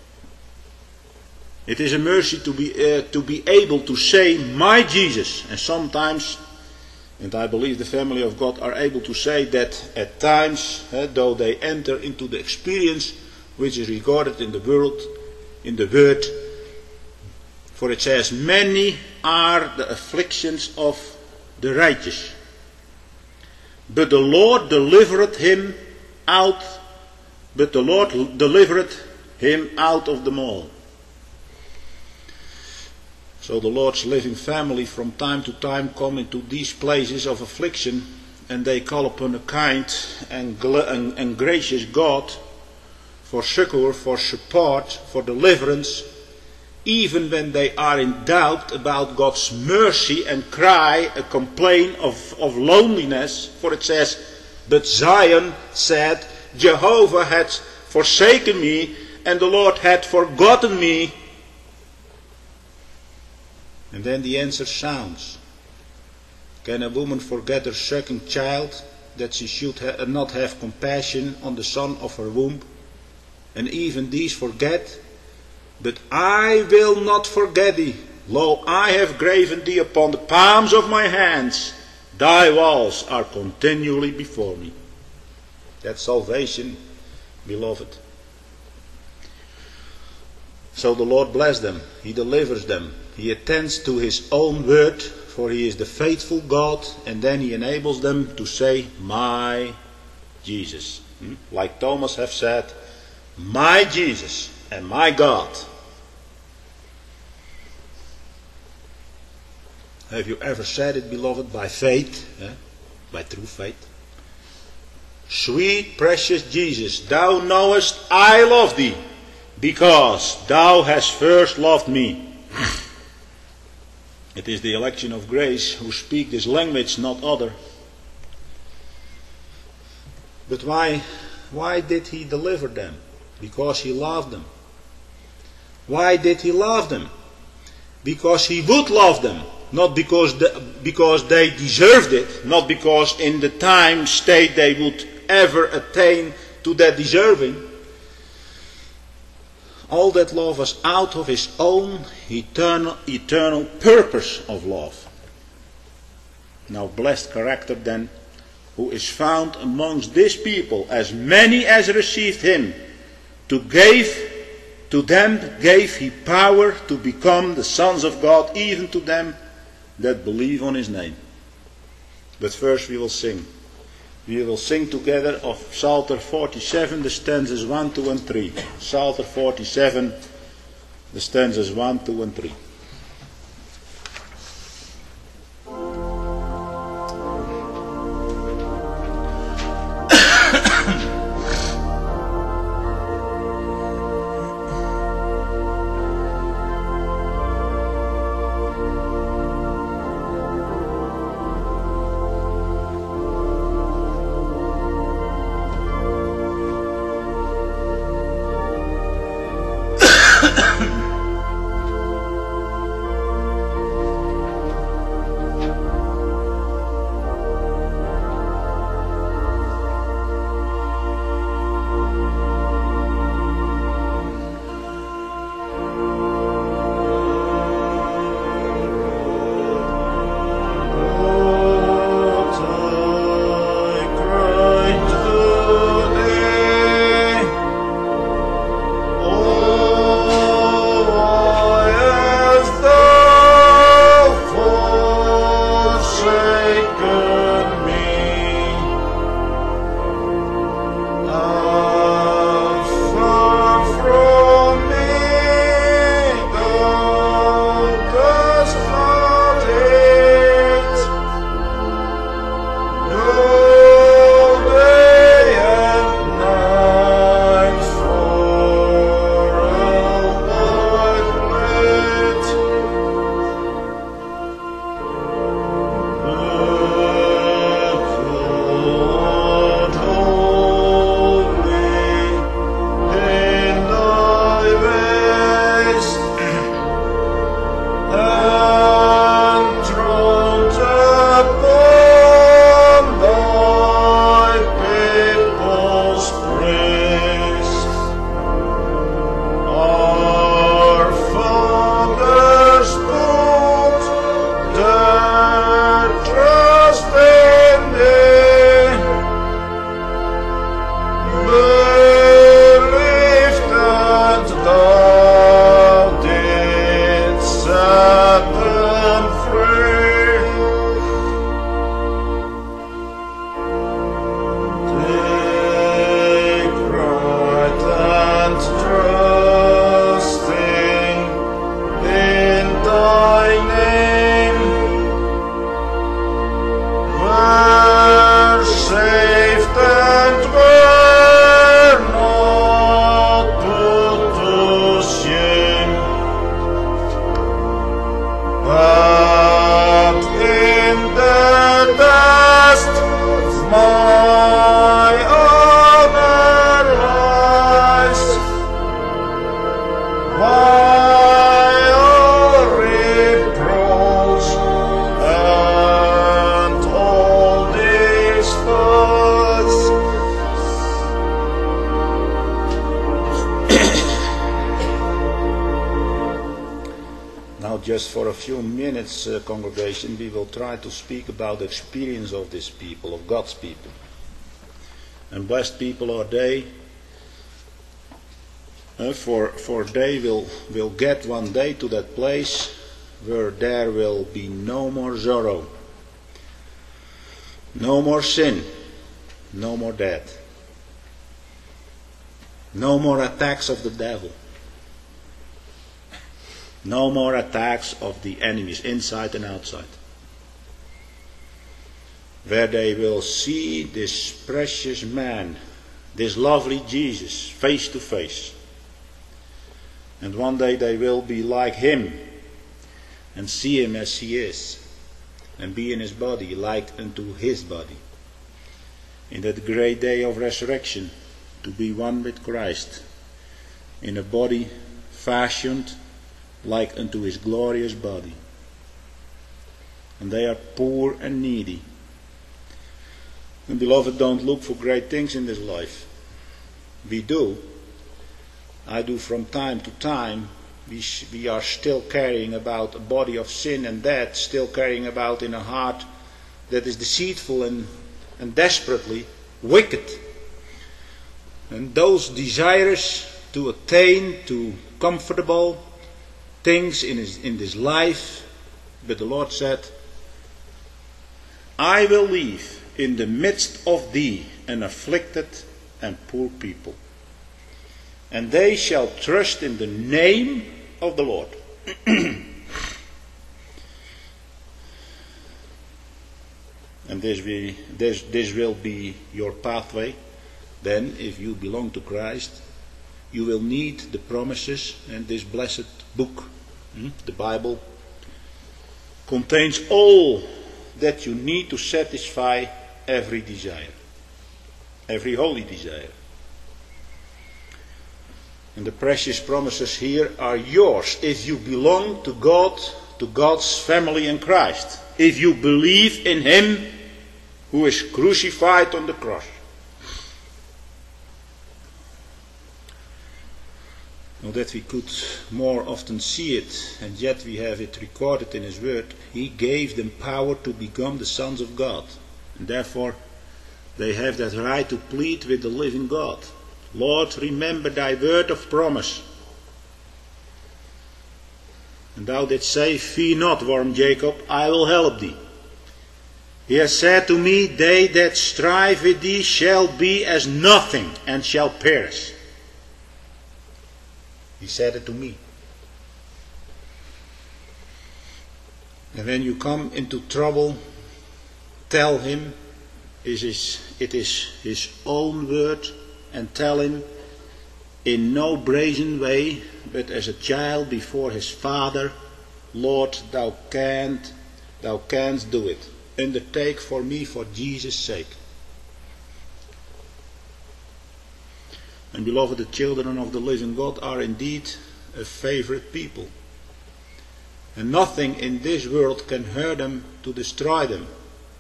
It is a mercy to be uh, to be able to say, my Jesus. And sometimes, and I believe the family of God are able to say that at times, eh, though they enter into the experience which is recorded in the world, in the word, for it says, many are the afflictions of the righteous, but the Lord delivered him out, but the Lord delivered him out of them all. So the Lord's living family from time to time come into these places of affliction, and they call upon a kind and, gl- and, and gracious God for succor, for support, for deliverance, even when they are in doubt about God's mercy and cry, a complaint of, of loneliness. For it says, but Zion said, Jehovah had forsaken me, and the Lord had forgotten me. And then the answer sounds. Can a woman forget her sucking child, that she should ha- not have compassion on the son of her womb? And even these forget. But I will not forget thee. Lo, I have graven thee upon the palms of my hands. Thy walls are continually before me. That's salvation, beloved. So the Lord bless them. He delivers them. He attends to his own word, for he is the faithful God, and then he enables them to say, my Jesus. Hmm? Like Thomas have said, my Jesus and my God. Have you ever said it, beloved, by faith, eh? By true faith? Sweet, precious Jesus, thou knowest I love thee, because thou hast first loved me. It is the election of grace who speak this language, not other. But why, why did he deliver them? Because he loved them. Why did he love them? Because he would love them. Not because, the, because they deserved it. Not because in the time state they would ever attain to that deserving. All that love was out of his own eternal, eternal purpose of love. Now blessed character then, who is found amongst this people, as many as received him, to give to them gave he power to become the sons of God, even to them that believe on his name. But first we will sing. We will sing together of Psalter forty-seven, the stanzas one, two and three. Psalter forty-seven, the stanzas one, two and three. just for a few minutes, uh, congregation, we will try to speak about the experience of this people, of God's people. And blessed people are they, uh, for, for they will, will get one day to that place where there will be no more sorrow, no more sin, no more death, no more attacks of the devil, no more attacks of the enemies inside and outside, where they will see this precious man, this lovely Jesus, face to face. And one day they will be like him and see him as he is, and be in his body like unto his body. In that great day of resurrection, to be one with Christ, in a body fashioned like unto his glorious body. And they are poor and needy. And beloved, don't look for great things in this life. We do. I do from time to time. We, sh- we are still carrying about a body of sin and death, still carrying about in a heart that is deceitful and, and desperately wicked. And those desires to attain to comfortable things in, his, in this life, but the Lord said, I will leave in the midst of thee an afflicted and poor people, and they shall trust in the name of the Lord. And this will, this, this will be your pathway. Then, if you belong to Christ, you will need the promises, and this blessed book, hmm, the Bible, contains all that you need to satisfy every desire, every holy desire. And the precious promises here are yours if you belong to God, to God's family in Christ. If you believe in Him who is crucified on the cross. Now that we could more often see it, and yet we have it recorded in His Word, He gave them power to become the sons of God. And therefore they have that right to plead with the living God. Lord, remember thy word of promise. And thou didst say, fear not, worm Jacob, I will help thee. He has said to me, they that strive with thee shall be as nothing, and shall perish. He said it to me. And when you come into trouble, tell him it is, it is his own word, and tell him in no brazen way, but as a child before his father, Lord, thou canst, thou canst do it. Undertake for me for Jesus' sake. And beloved, the children of the living God are indeed a favorite people. And nothing in this world can hurt them to destroy them.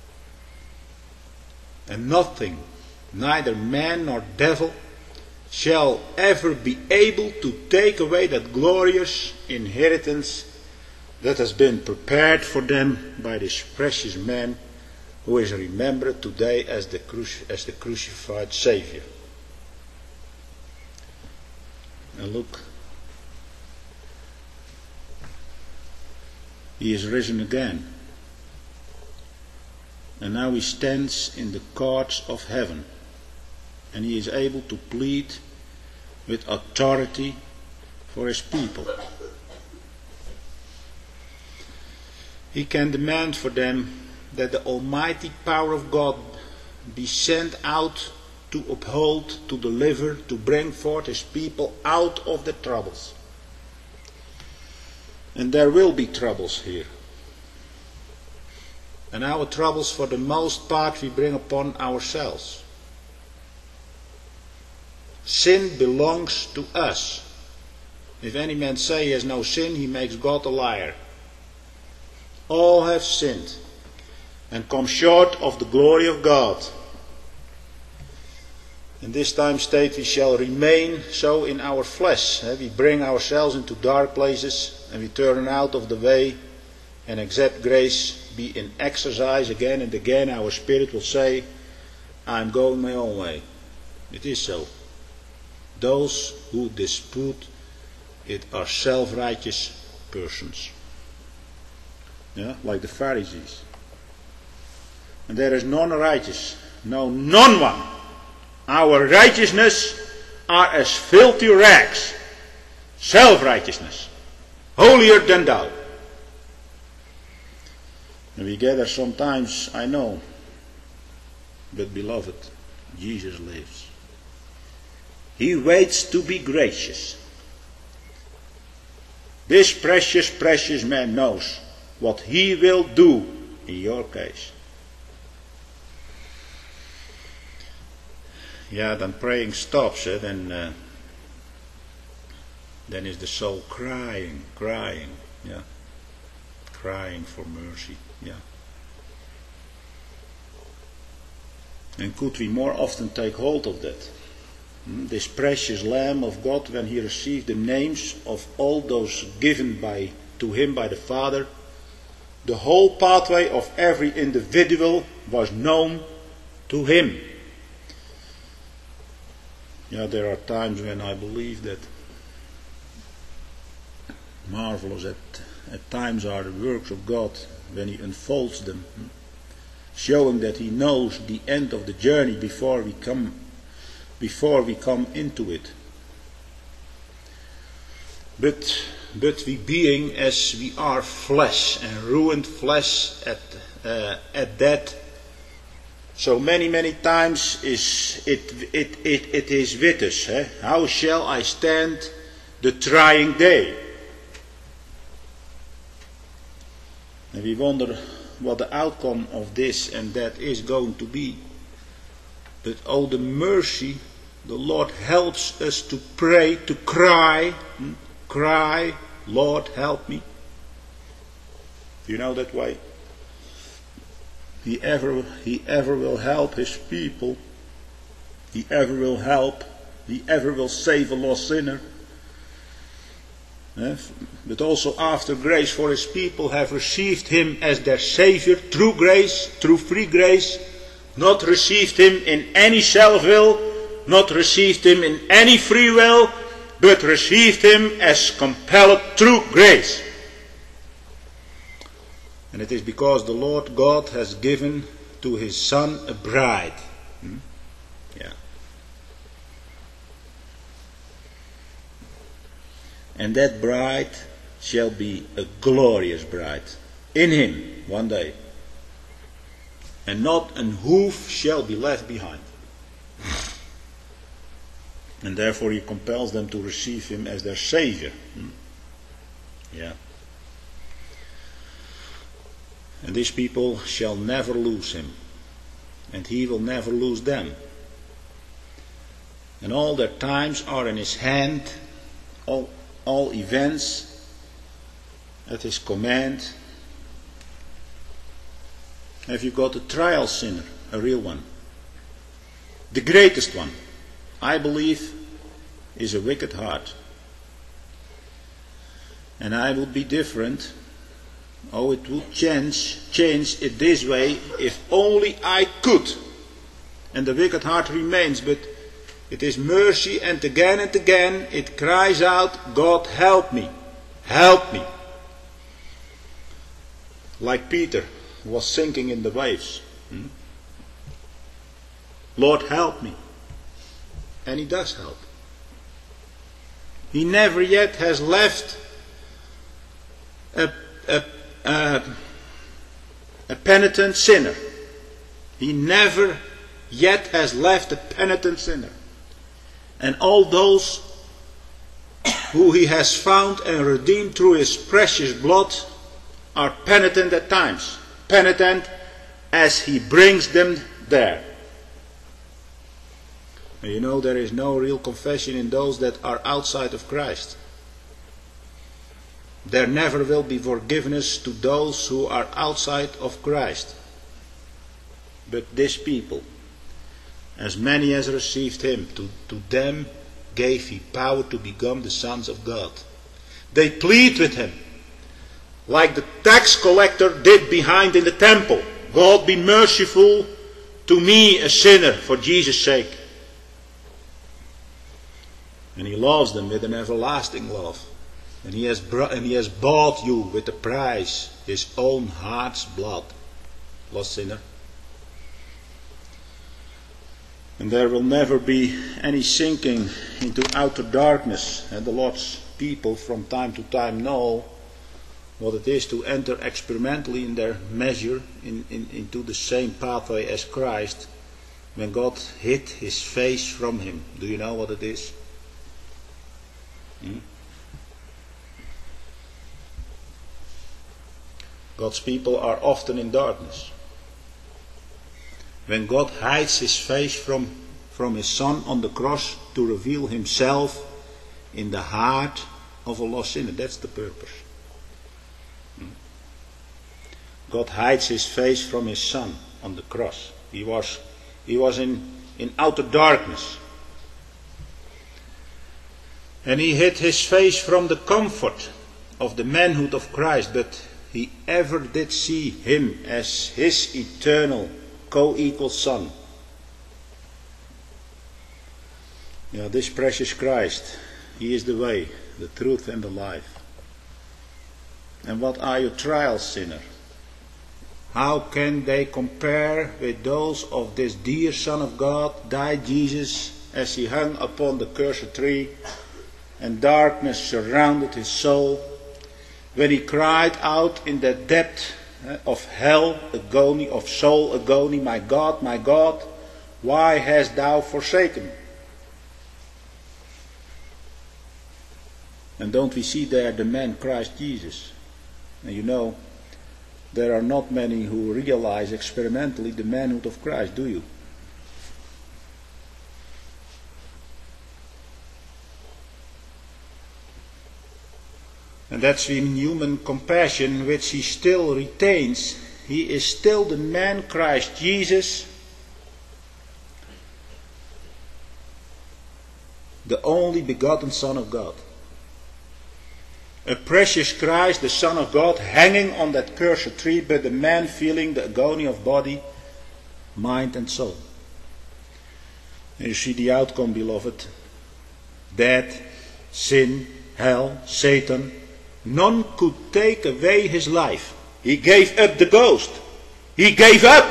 And nothing, neither man nor devil, shall ever be able to take away that glorious inheritance that has been prepared for them by this precious man who is remembered today as the, cruci- as the crucified Savior. And look, he is risen again. And now he stands in the courts of heaven. And he is able to plead with authority for his people. He can demand for them that the almighty power of God be sent out to uphold, to deliver, to bring forth his people out of the troubles. And there will be troubles here. And our troubles, for the most part, we bring upon ourselves. Sin belongs to us. If any man say he has no sin, he makes God a liar. All have sinned and come short of the glory of God. In this time state we shall remain so in our flesh. We bring ourselves into dark places and we turn out of the way and accept grace, be in exercise again and again, our spirit will say, I'm going my own way. It is so. Those who dispute it are self-righteous persons. Yeah, like the Pharisees. And there is none righteous. No, none one. Our righteousness are as filthy rags. Self-righteousness. Holier than thou. And we gather sometimes, I know. But beloved, Jesus lives. He waits to be gracious. This precious, precious man knows what he will do in your case. Yeah, then praying stops, eh? then uh, then is the soul crying, crying, yeah, crying for mercy, yeah. And could we more often take hold of that? Hmm? This precious Lamb of God, when he received the names of all those given by to him by the Father, the whole pathway of every individual was known to him. Yeah, there are times when I believe that marvelous at, at times are the works of God when he unfolds them, showing that he knows the end of the journey before we come before we come into it. But but we being as we are flesh and ruined flesh at uh, at that, so many many times is it it it, it is with us. Eh? How shall I stand the trying day? And we wonder what the outcome of this and that is going to be. But oh, the mercy, the Lord helps us to pray, to cry, hmm? cry, Lord help me. Do you know that way? He ever, he ever will help his people. He ever will help. He ever will save a lost sinner. Yes? But also after grace, for his people have received him as their Savior through grace, through free grace, not received him in any self-will, not received him in any free will, but received him as compelled through grace. And it is because the Lord God has given to his Son a bride. Hmm? Yeah. And that bride shall be a glorious bride in him one day. And not an hoof shall be left behind. And therefore he compels them to receive him as their Savior. Hmm? Yeah. And these people shall never lose him. And he will never lose them. And all their times are in his hand. All, all events at his command. Have you got a trial sinner? A real one. The greatest one, I believe, is a wicked heart. And I would be different. Oh, it would change, change it this way if only I could. And the wicked heart remains, but it is mercy, and again and again it cries out, God help me, help me. Like Peter was sinking in the waves. Hmm? Lord help me. And he does help. He never yet has left a, a, a, a penitent sinner. He never yet has left a penitent sinner. And all those who he has found and redeemed through his precious blood are penitent at times. Penitent as he brings them there. And you know, there is no real confession in those that are outside of Christ. There never will be forgiveness to those who are outside of Christ. But this people, as many as received him, to, to them gave he power to become the sons of God. They plead with him, like the tax collector did behind in the temple. God, be merciful to me, a sinner, for Jesus' sake. And he loves them with an everlasting love. And he has brought, and he has bought you with a price, his own heart's blood. Lost sinner. And there will never be any sinking into outer darkness. And the Lord's people from time to time know what it is to enter experimentally in their measure in, in, into the same pathway as Christ when God hid his face from him. Do you know what it is? Hmm? God's people are often in darkness. When God hides his face from, from his Son on the cross to reveal himself in the heart of a lost sinner. That's the purpose. Hmm? God hides his face from his Son on the cross. He was, he was in, in outer darkness. And he hid his face from the comfort of the manhood of Christ, but he ever did see him as his eternal co-equal Son. Yeah, this precious Christ, he is the way, the truth and the life. And what are your trials, sinner? How can they compare with those of this dear Son of God, died Jesus, as he hung upon the cursed tree, and darkness surrounded his soul, when he cried out in the depth of hell, agony, of soul agony, my God, my God, why hast thou forsaken me? And don't we see there the man Christ Jesus? And you know, there are not many who realize experimentally the manhood of Christ, do you? And that's in human compassion which he still retains. He is still the man Christ Jesus, the only begotten Son of God. A precious Christ, the Son of God, hanging on that cursed tree, but the man feeling the agony of body, mind and soul. And you see the outcome, beloved. Death, sin, hell, Satan. None could take away his life. He gave up the ghost. He gave up.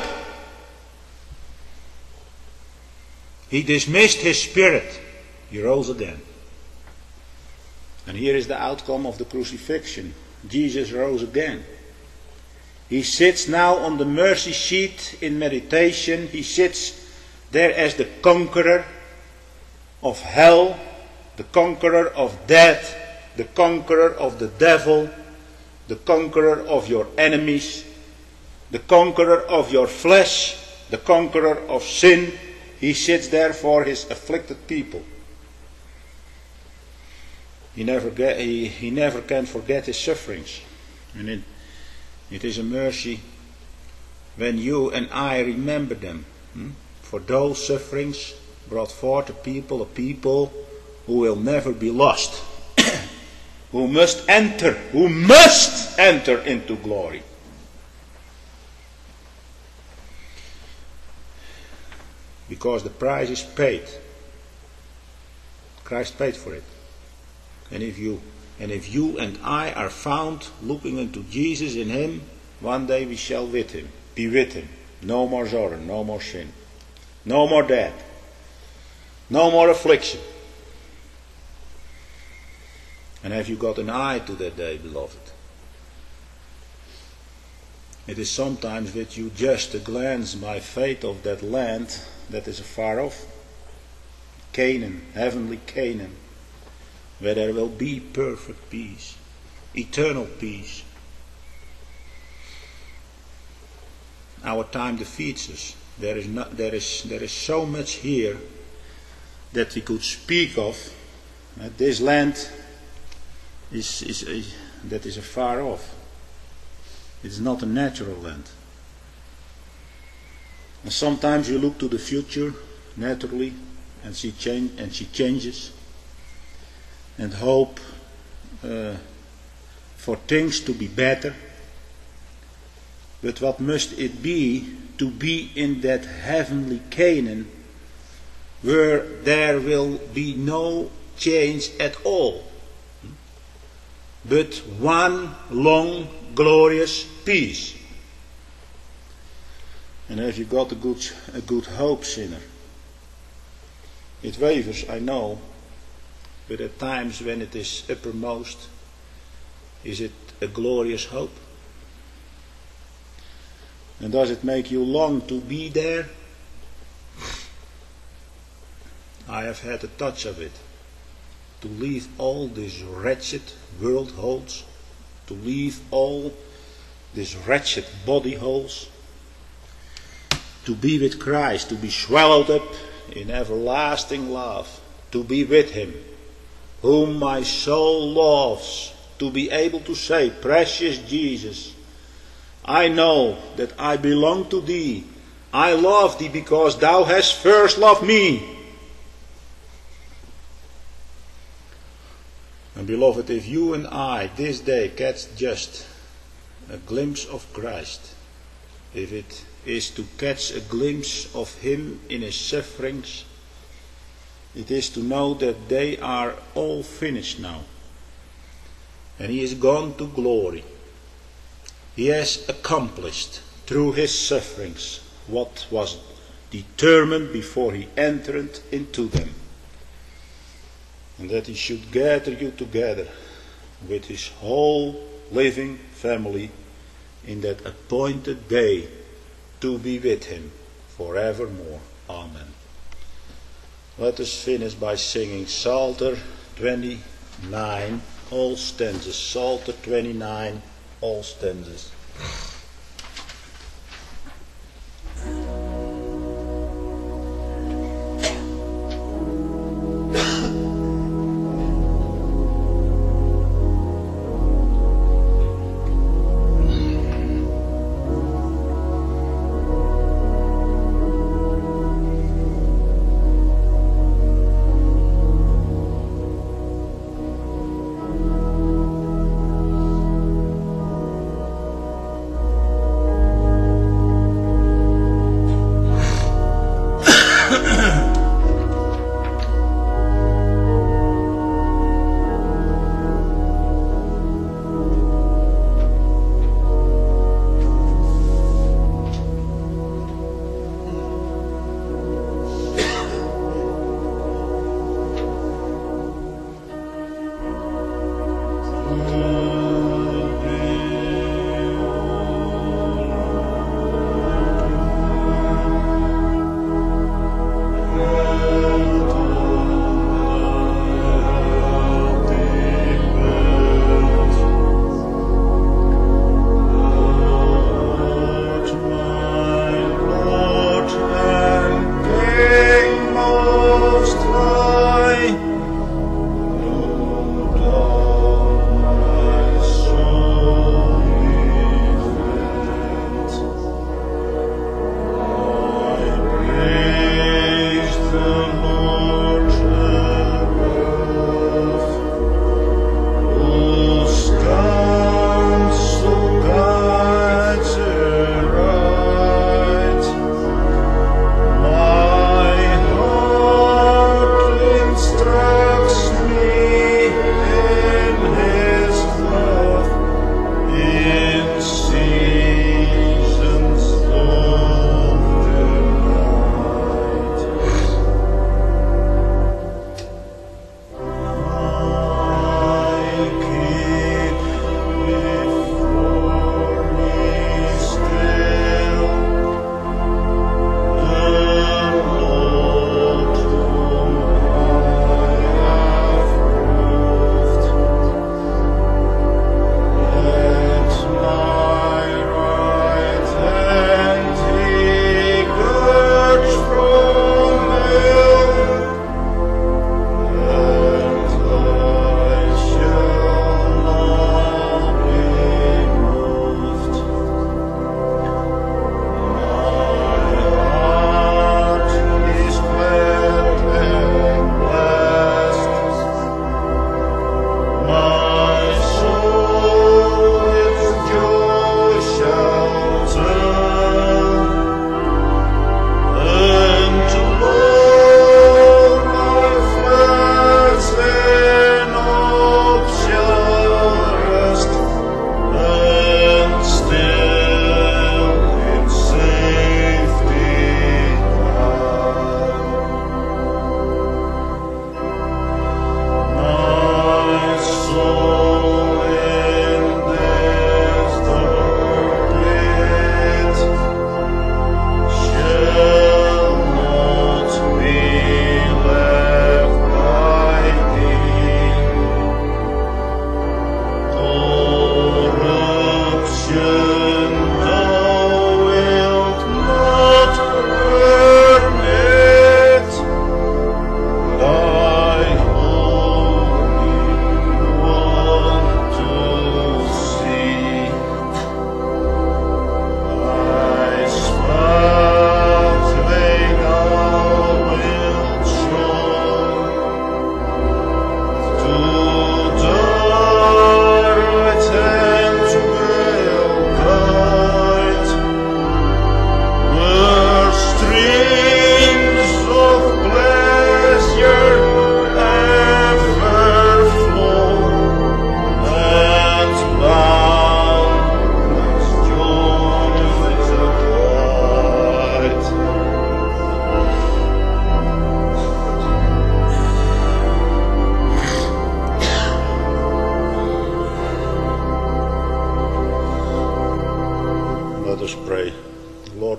He dismissed his spirit. He rose again. And here is the outcome of the crucifixion. Jesus rose again. He sits now on the mercy seat in meditation. He sits there as the conqueror of hell, the conqueror of death, the conqueror of the devil, the conqueror of your enemies, the conqueror of your flesh, the conqueror of sin. He sits there for his afflicted people. He never, get, he, he never can forget his sufferings. And it, it is a mercy when you and I remember them. Hmm? For those sufferings brought forth a people, a people who will never be lost. Who must enter, who must enter into glory. Because the price is paid. Christ paid for it. And if you and if you and I are found looking into Jesus in him, one day we shall with him, be with him. No more sorrow, no more sin. No more death. No more affliction. And have you got an eye to that day, beloved? It is sometimes with you just a glance by faith of that land that is afar off. Canaan, heavenly Canaan, where there will be perfect peace, eternal peace. Our time defeats us. There is, not, there is, there is so much here that we could speak of. Uh, this land is, is, is that is afar off. It's not a natural land. And sometimes you look to the future naturally and see change and see changes and hope uh, for things to be better. But what must it be to be in that heavenly Canaan where there will be no change at all, but one long, glorious peace? And have you got a good, a good hope, sinner? It wavers, I know, but at times when it is uppermost, is it a glorious hope? And does it make you long to be there? I have had a touch of it. To leave all this wretched world holds, to leave all this wretched body holds, to be with Christ, to be swallowed up in everlasting love, to be with Him, whom my soul loves, to be able to say, precious Jesus, I know that I belong to Thee. I love Thee because Thou hast first loved me. And beloved, if you and I this day catch just a glimpse of Christ, if it is to catch a glimpse of Him in His sufferings, it is to know that they are all finished now. And He is gone to glory. He has accomplished through His sufferings what was determined before He entered into them. And that He should gather you together with His whole living family in that appointed day to be with Him forevermore. Amen. Let us finish by singing Psalter twenty-nine, all stanzas. Psalter twenty-nine, all stanzas.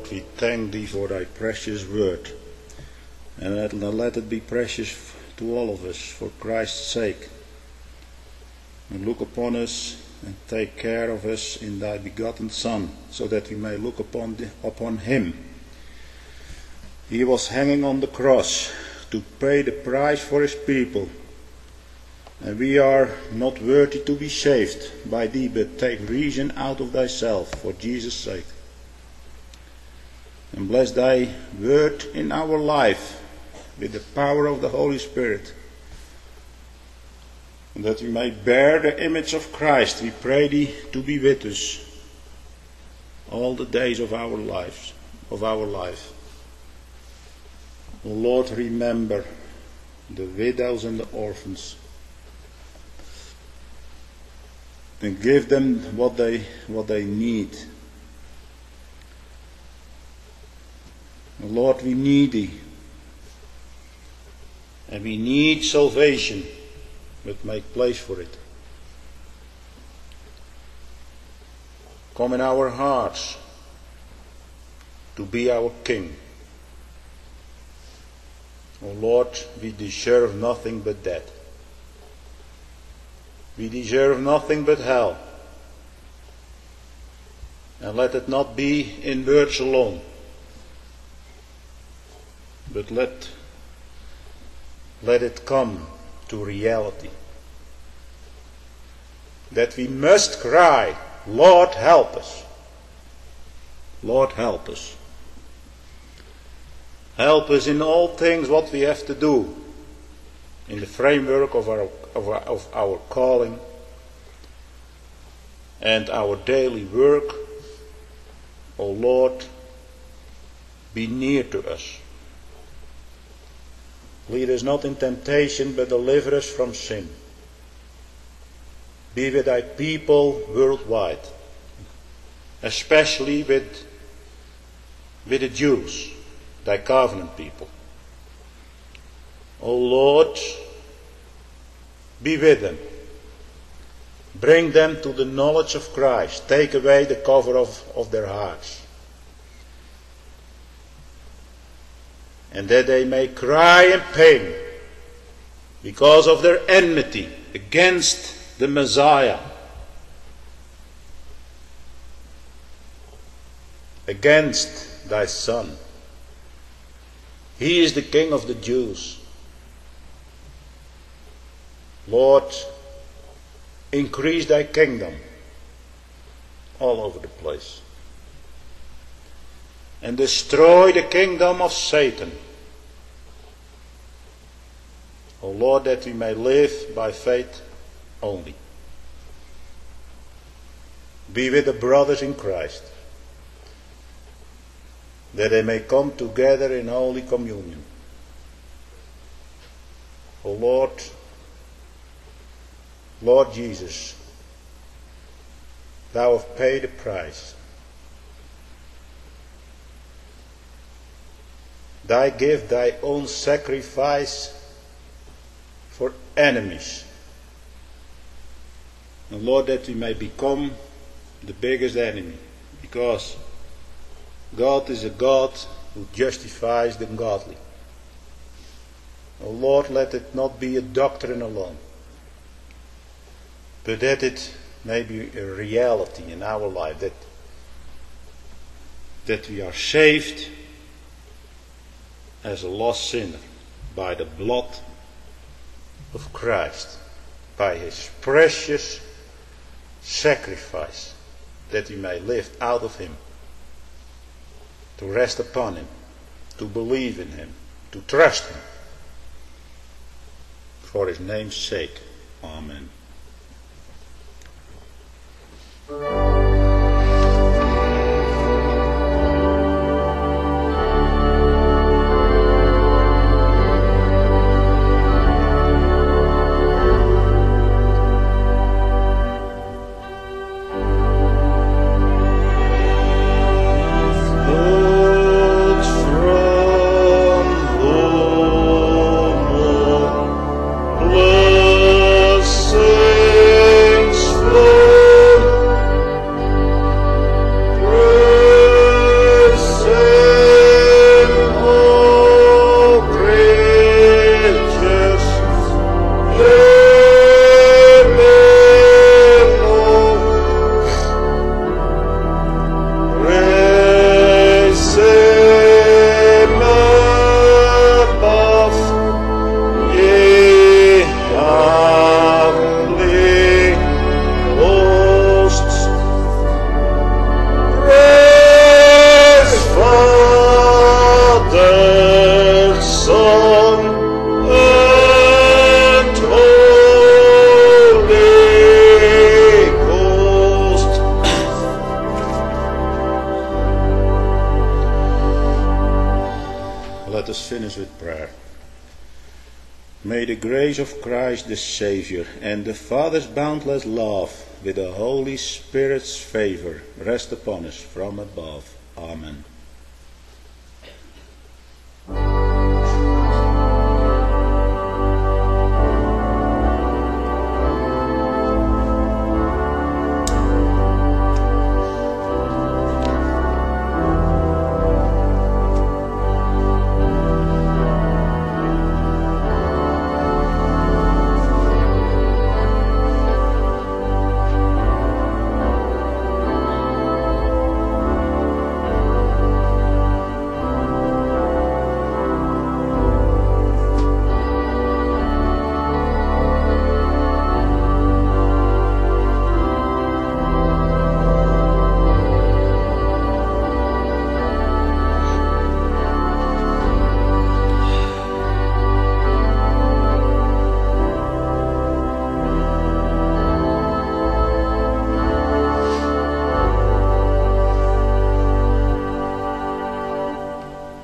Lord, we thank Thee for Thy precious word. And let, let it be precious to all of us for Christ's sake. And look upon us and take care of us in Thy begotten Son, so that we may look upon, the, upon Him. He was hanging on the cross to pay the price for His people. And we are not worthy to be saved by Thee, but take reason out of Thyself for Jesus' sake. And bless Thy word in our life with the power of the Holy Spirit. And that we may bear the image of Christ, we pray Thee to be with us all the days of our lives, of our life. O Lord, remember the widows and the orphans, and give them what they what they need. O Lord, we need Thee, and we need salvation, but make place for it. Come in our hearts to be our King. O Lord, we deserve nothing but that. We deserve nothing but hell. And let it not be in words alone, but let, let it come to reality. That we must cry, Lord, help us. Lord, help us. Help us in all things what we have to do in the framework of our, of our, of our calling and our daily work. O Lord, be near to us. Lead us not in temptation, but deliver us from sin. Be with Thy people worldwide, especially with, with the Jews, Thy covenant people. O Lord, be with them. Bring them to the knowledge of Christ. Take away the cover of, of their hearts. And that they may cry in pain because of their enmity against the Messiah, against Thy Son. He is the King of the Jews. Lord, increase Thy kingdom all over the place. And destroy the kingdom of Satan. O Lord, that we may live by faith only. Be with the brothers in Christ, that they may come together in holy communion. O Lord, Lord Jesus, Thou hast paid the price. Thou give Thy own sacrifice for enemies. And Lord, that we may become the biggest enemy, because God is a God who justifies the godly. O Lord, let it not be a doctrine alone, but that it may be a reality in our life, that, that we are saved as a lost sinner by the blood of Christ, by His precious sacrifice, that we may live out of Him, to rest upon Him, to believe in Him, to trust Him, for His name's sake. Amen. Blessings flow Let us finish with prayer. May the grace of Christ the Saviour and the Father's boundless love with the Holy Spirit's favour rest upon us from above. Amen.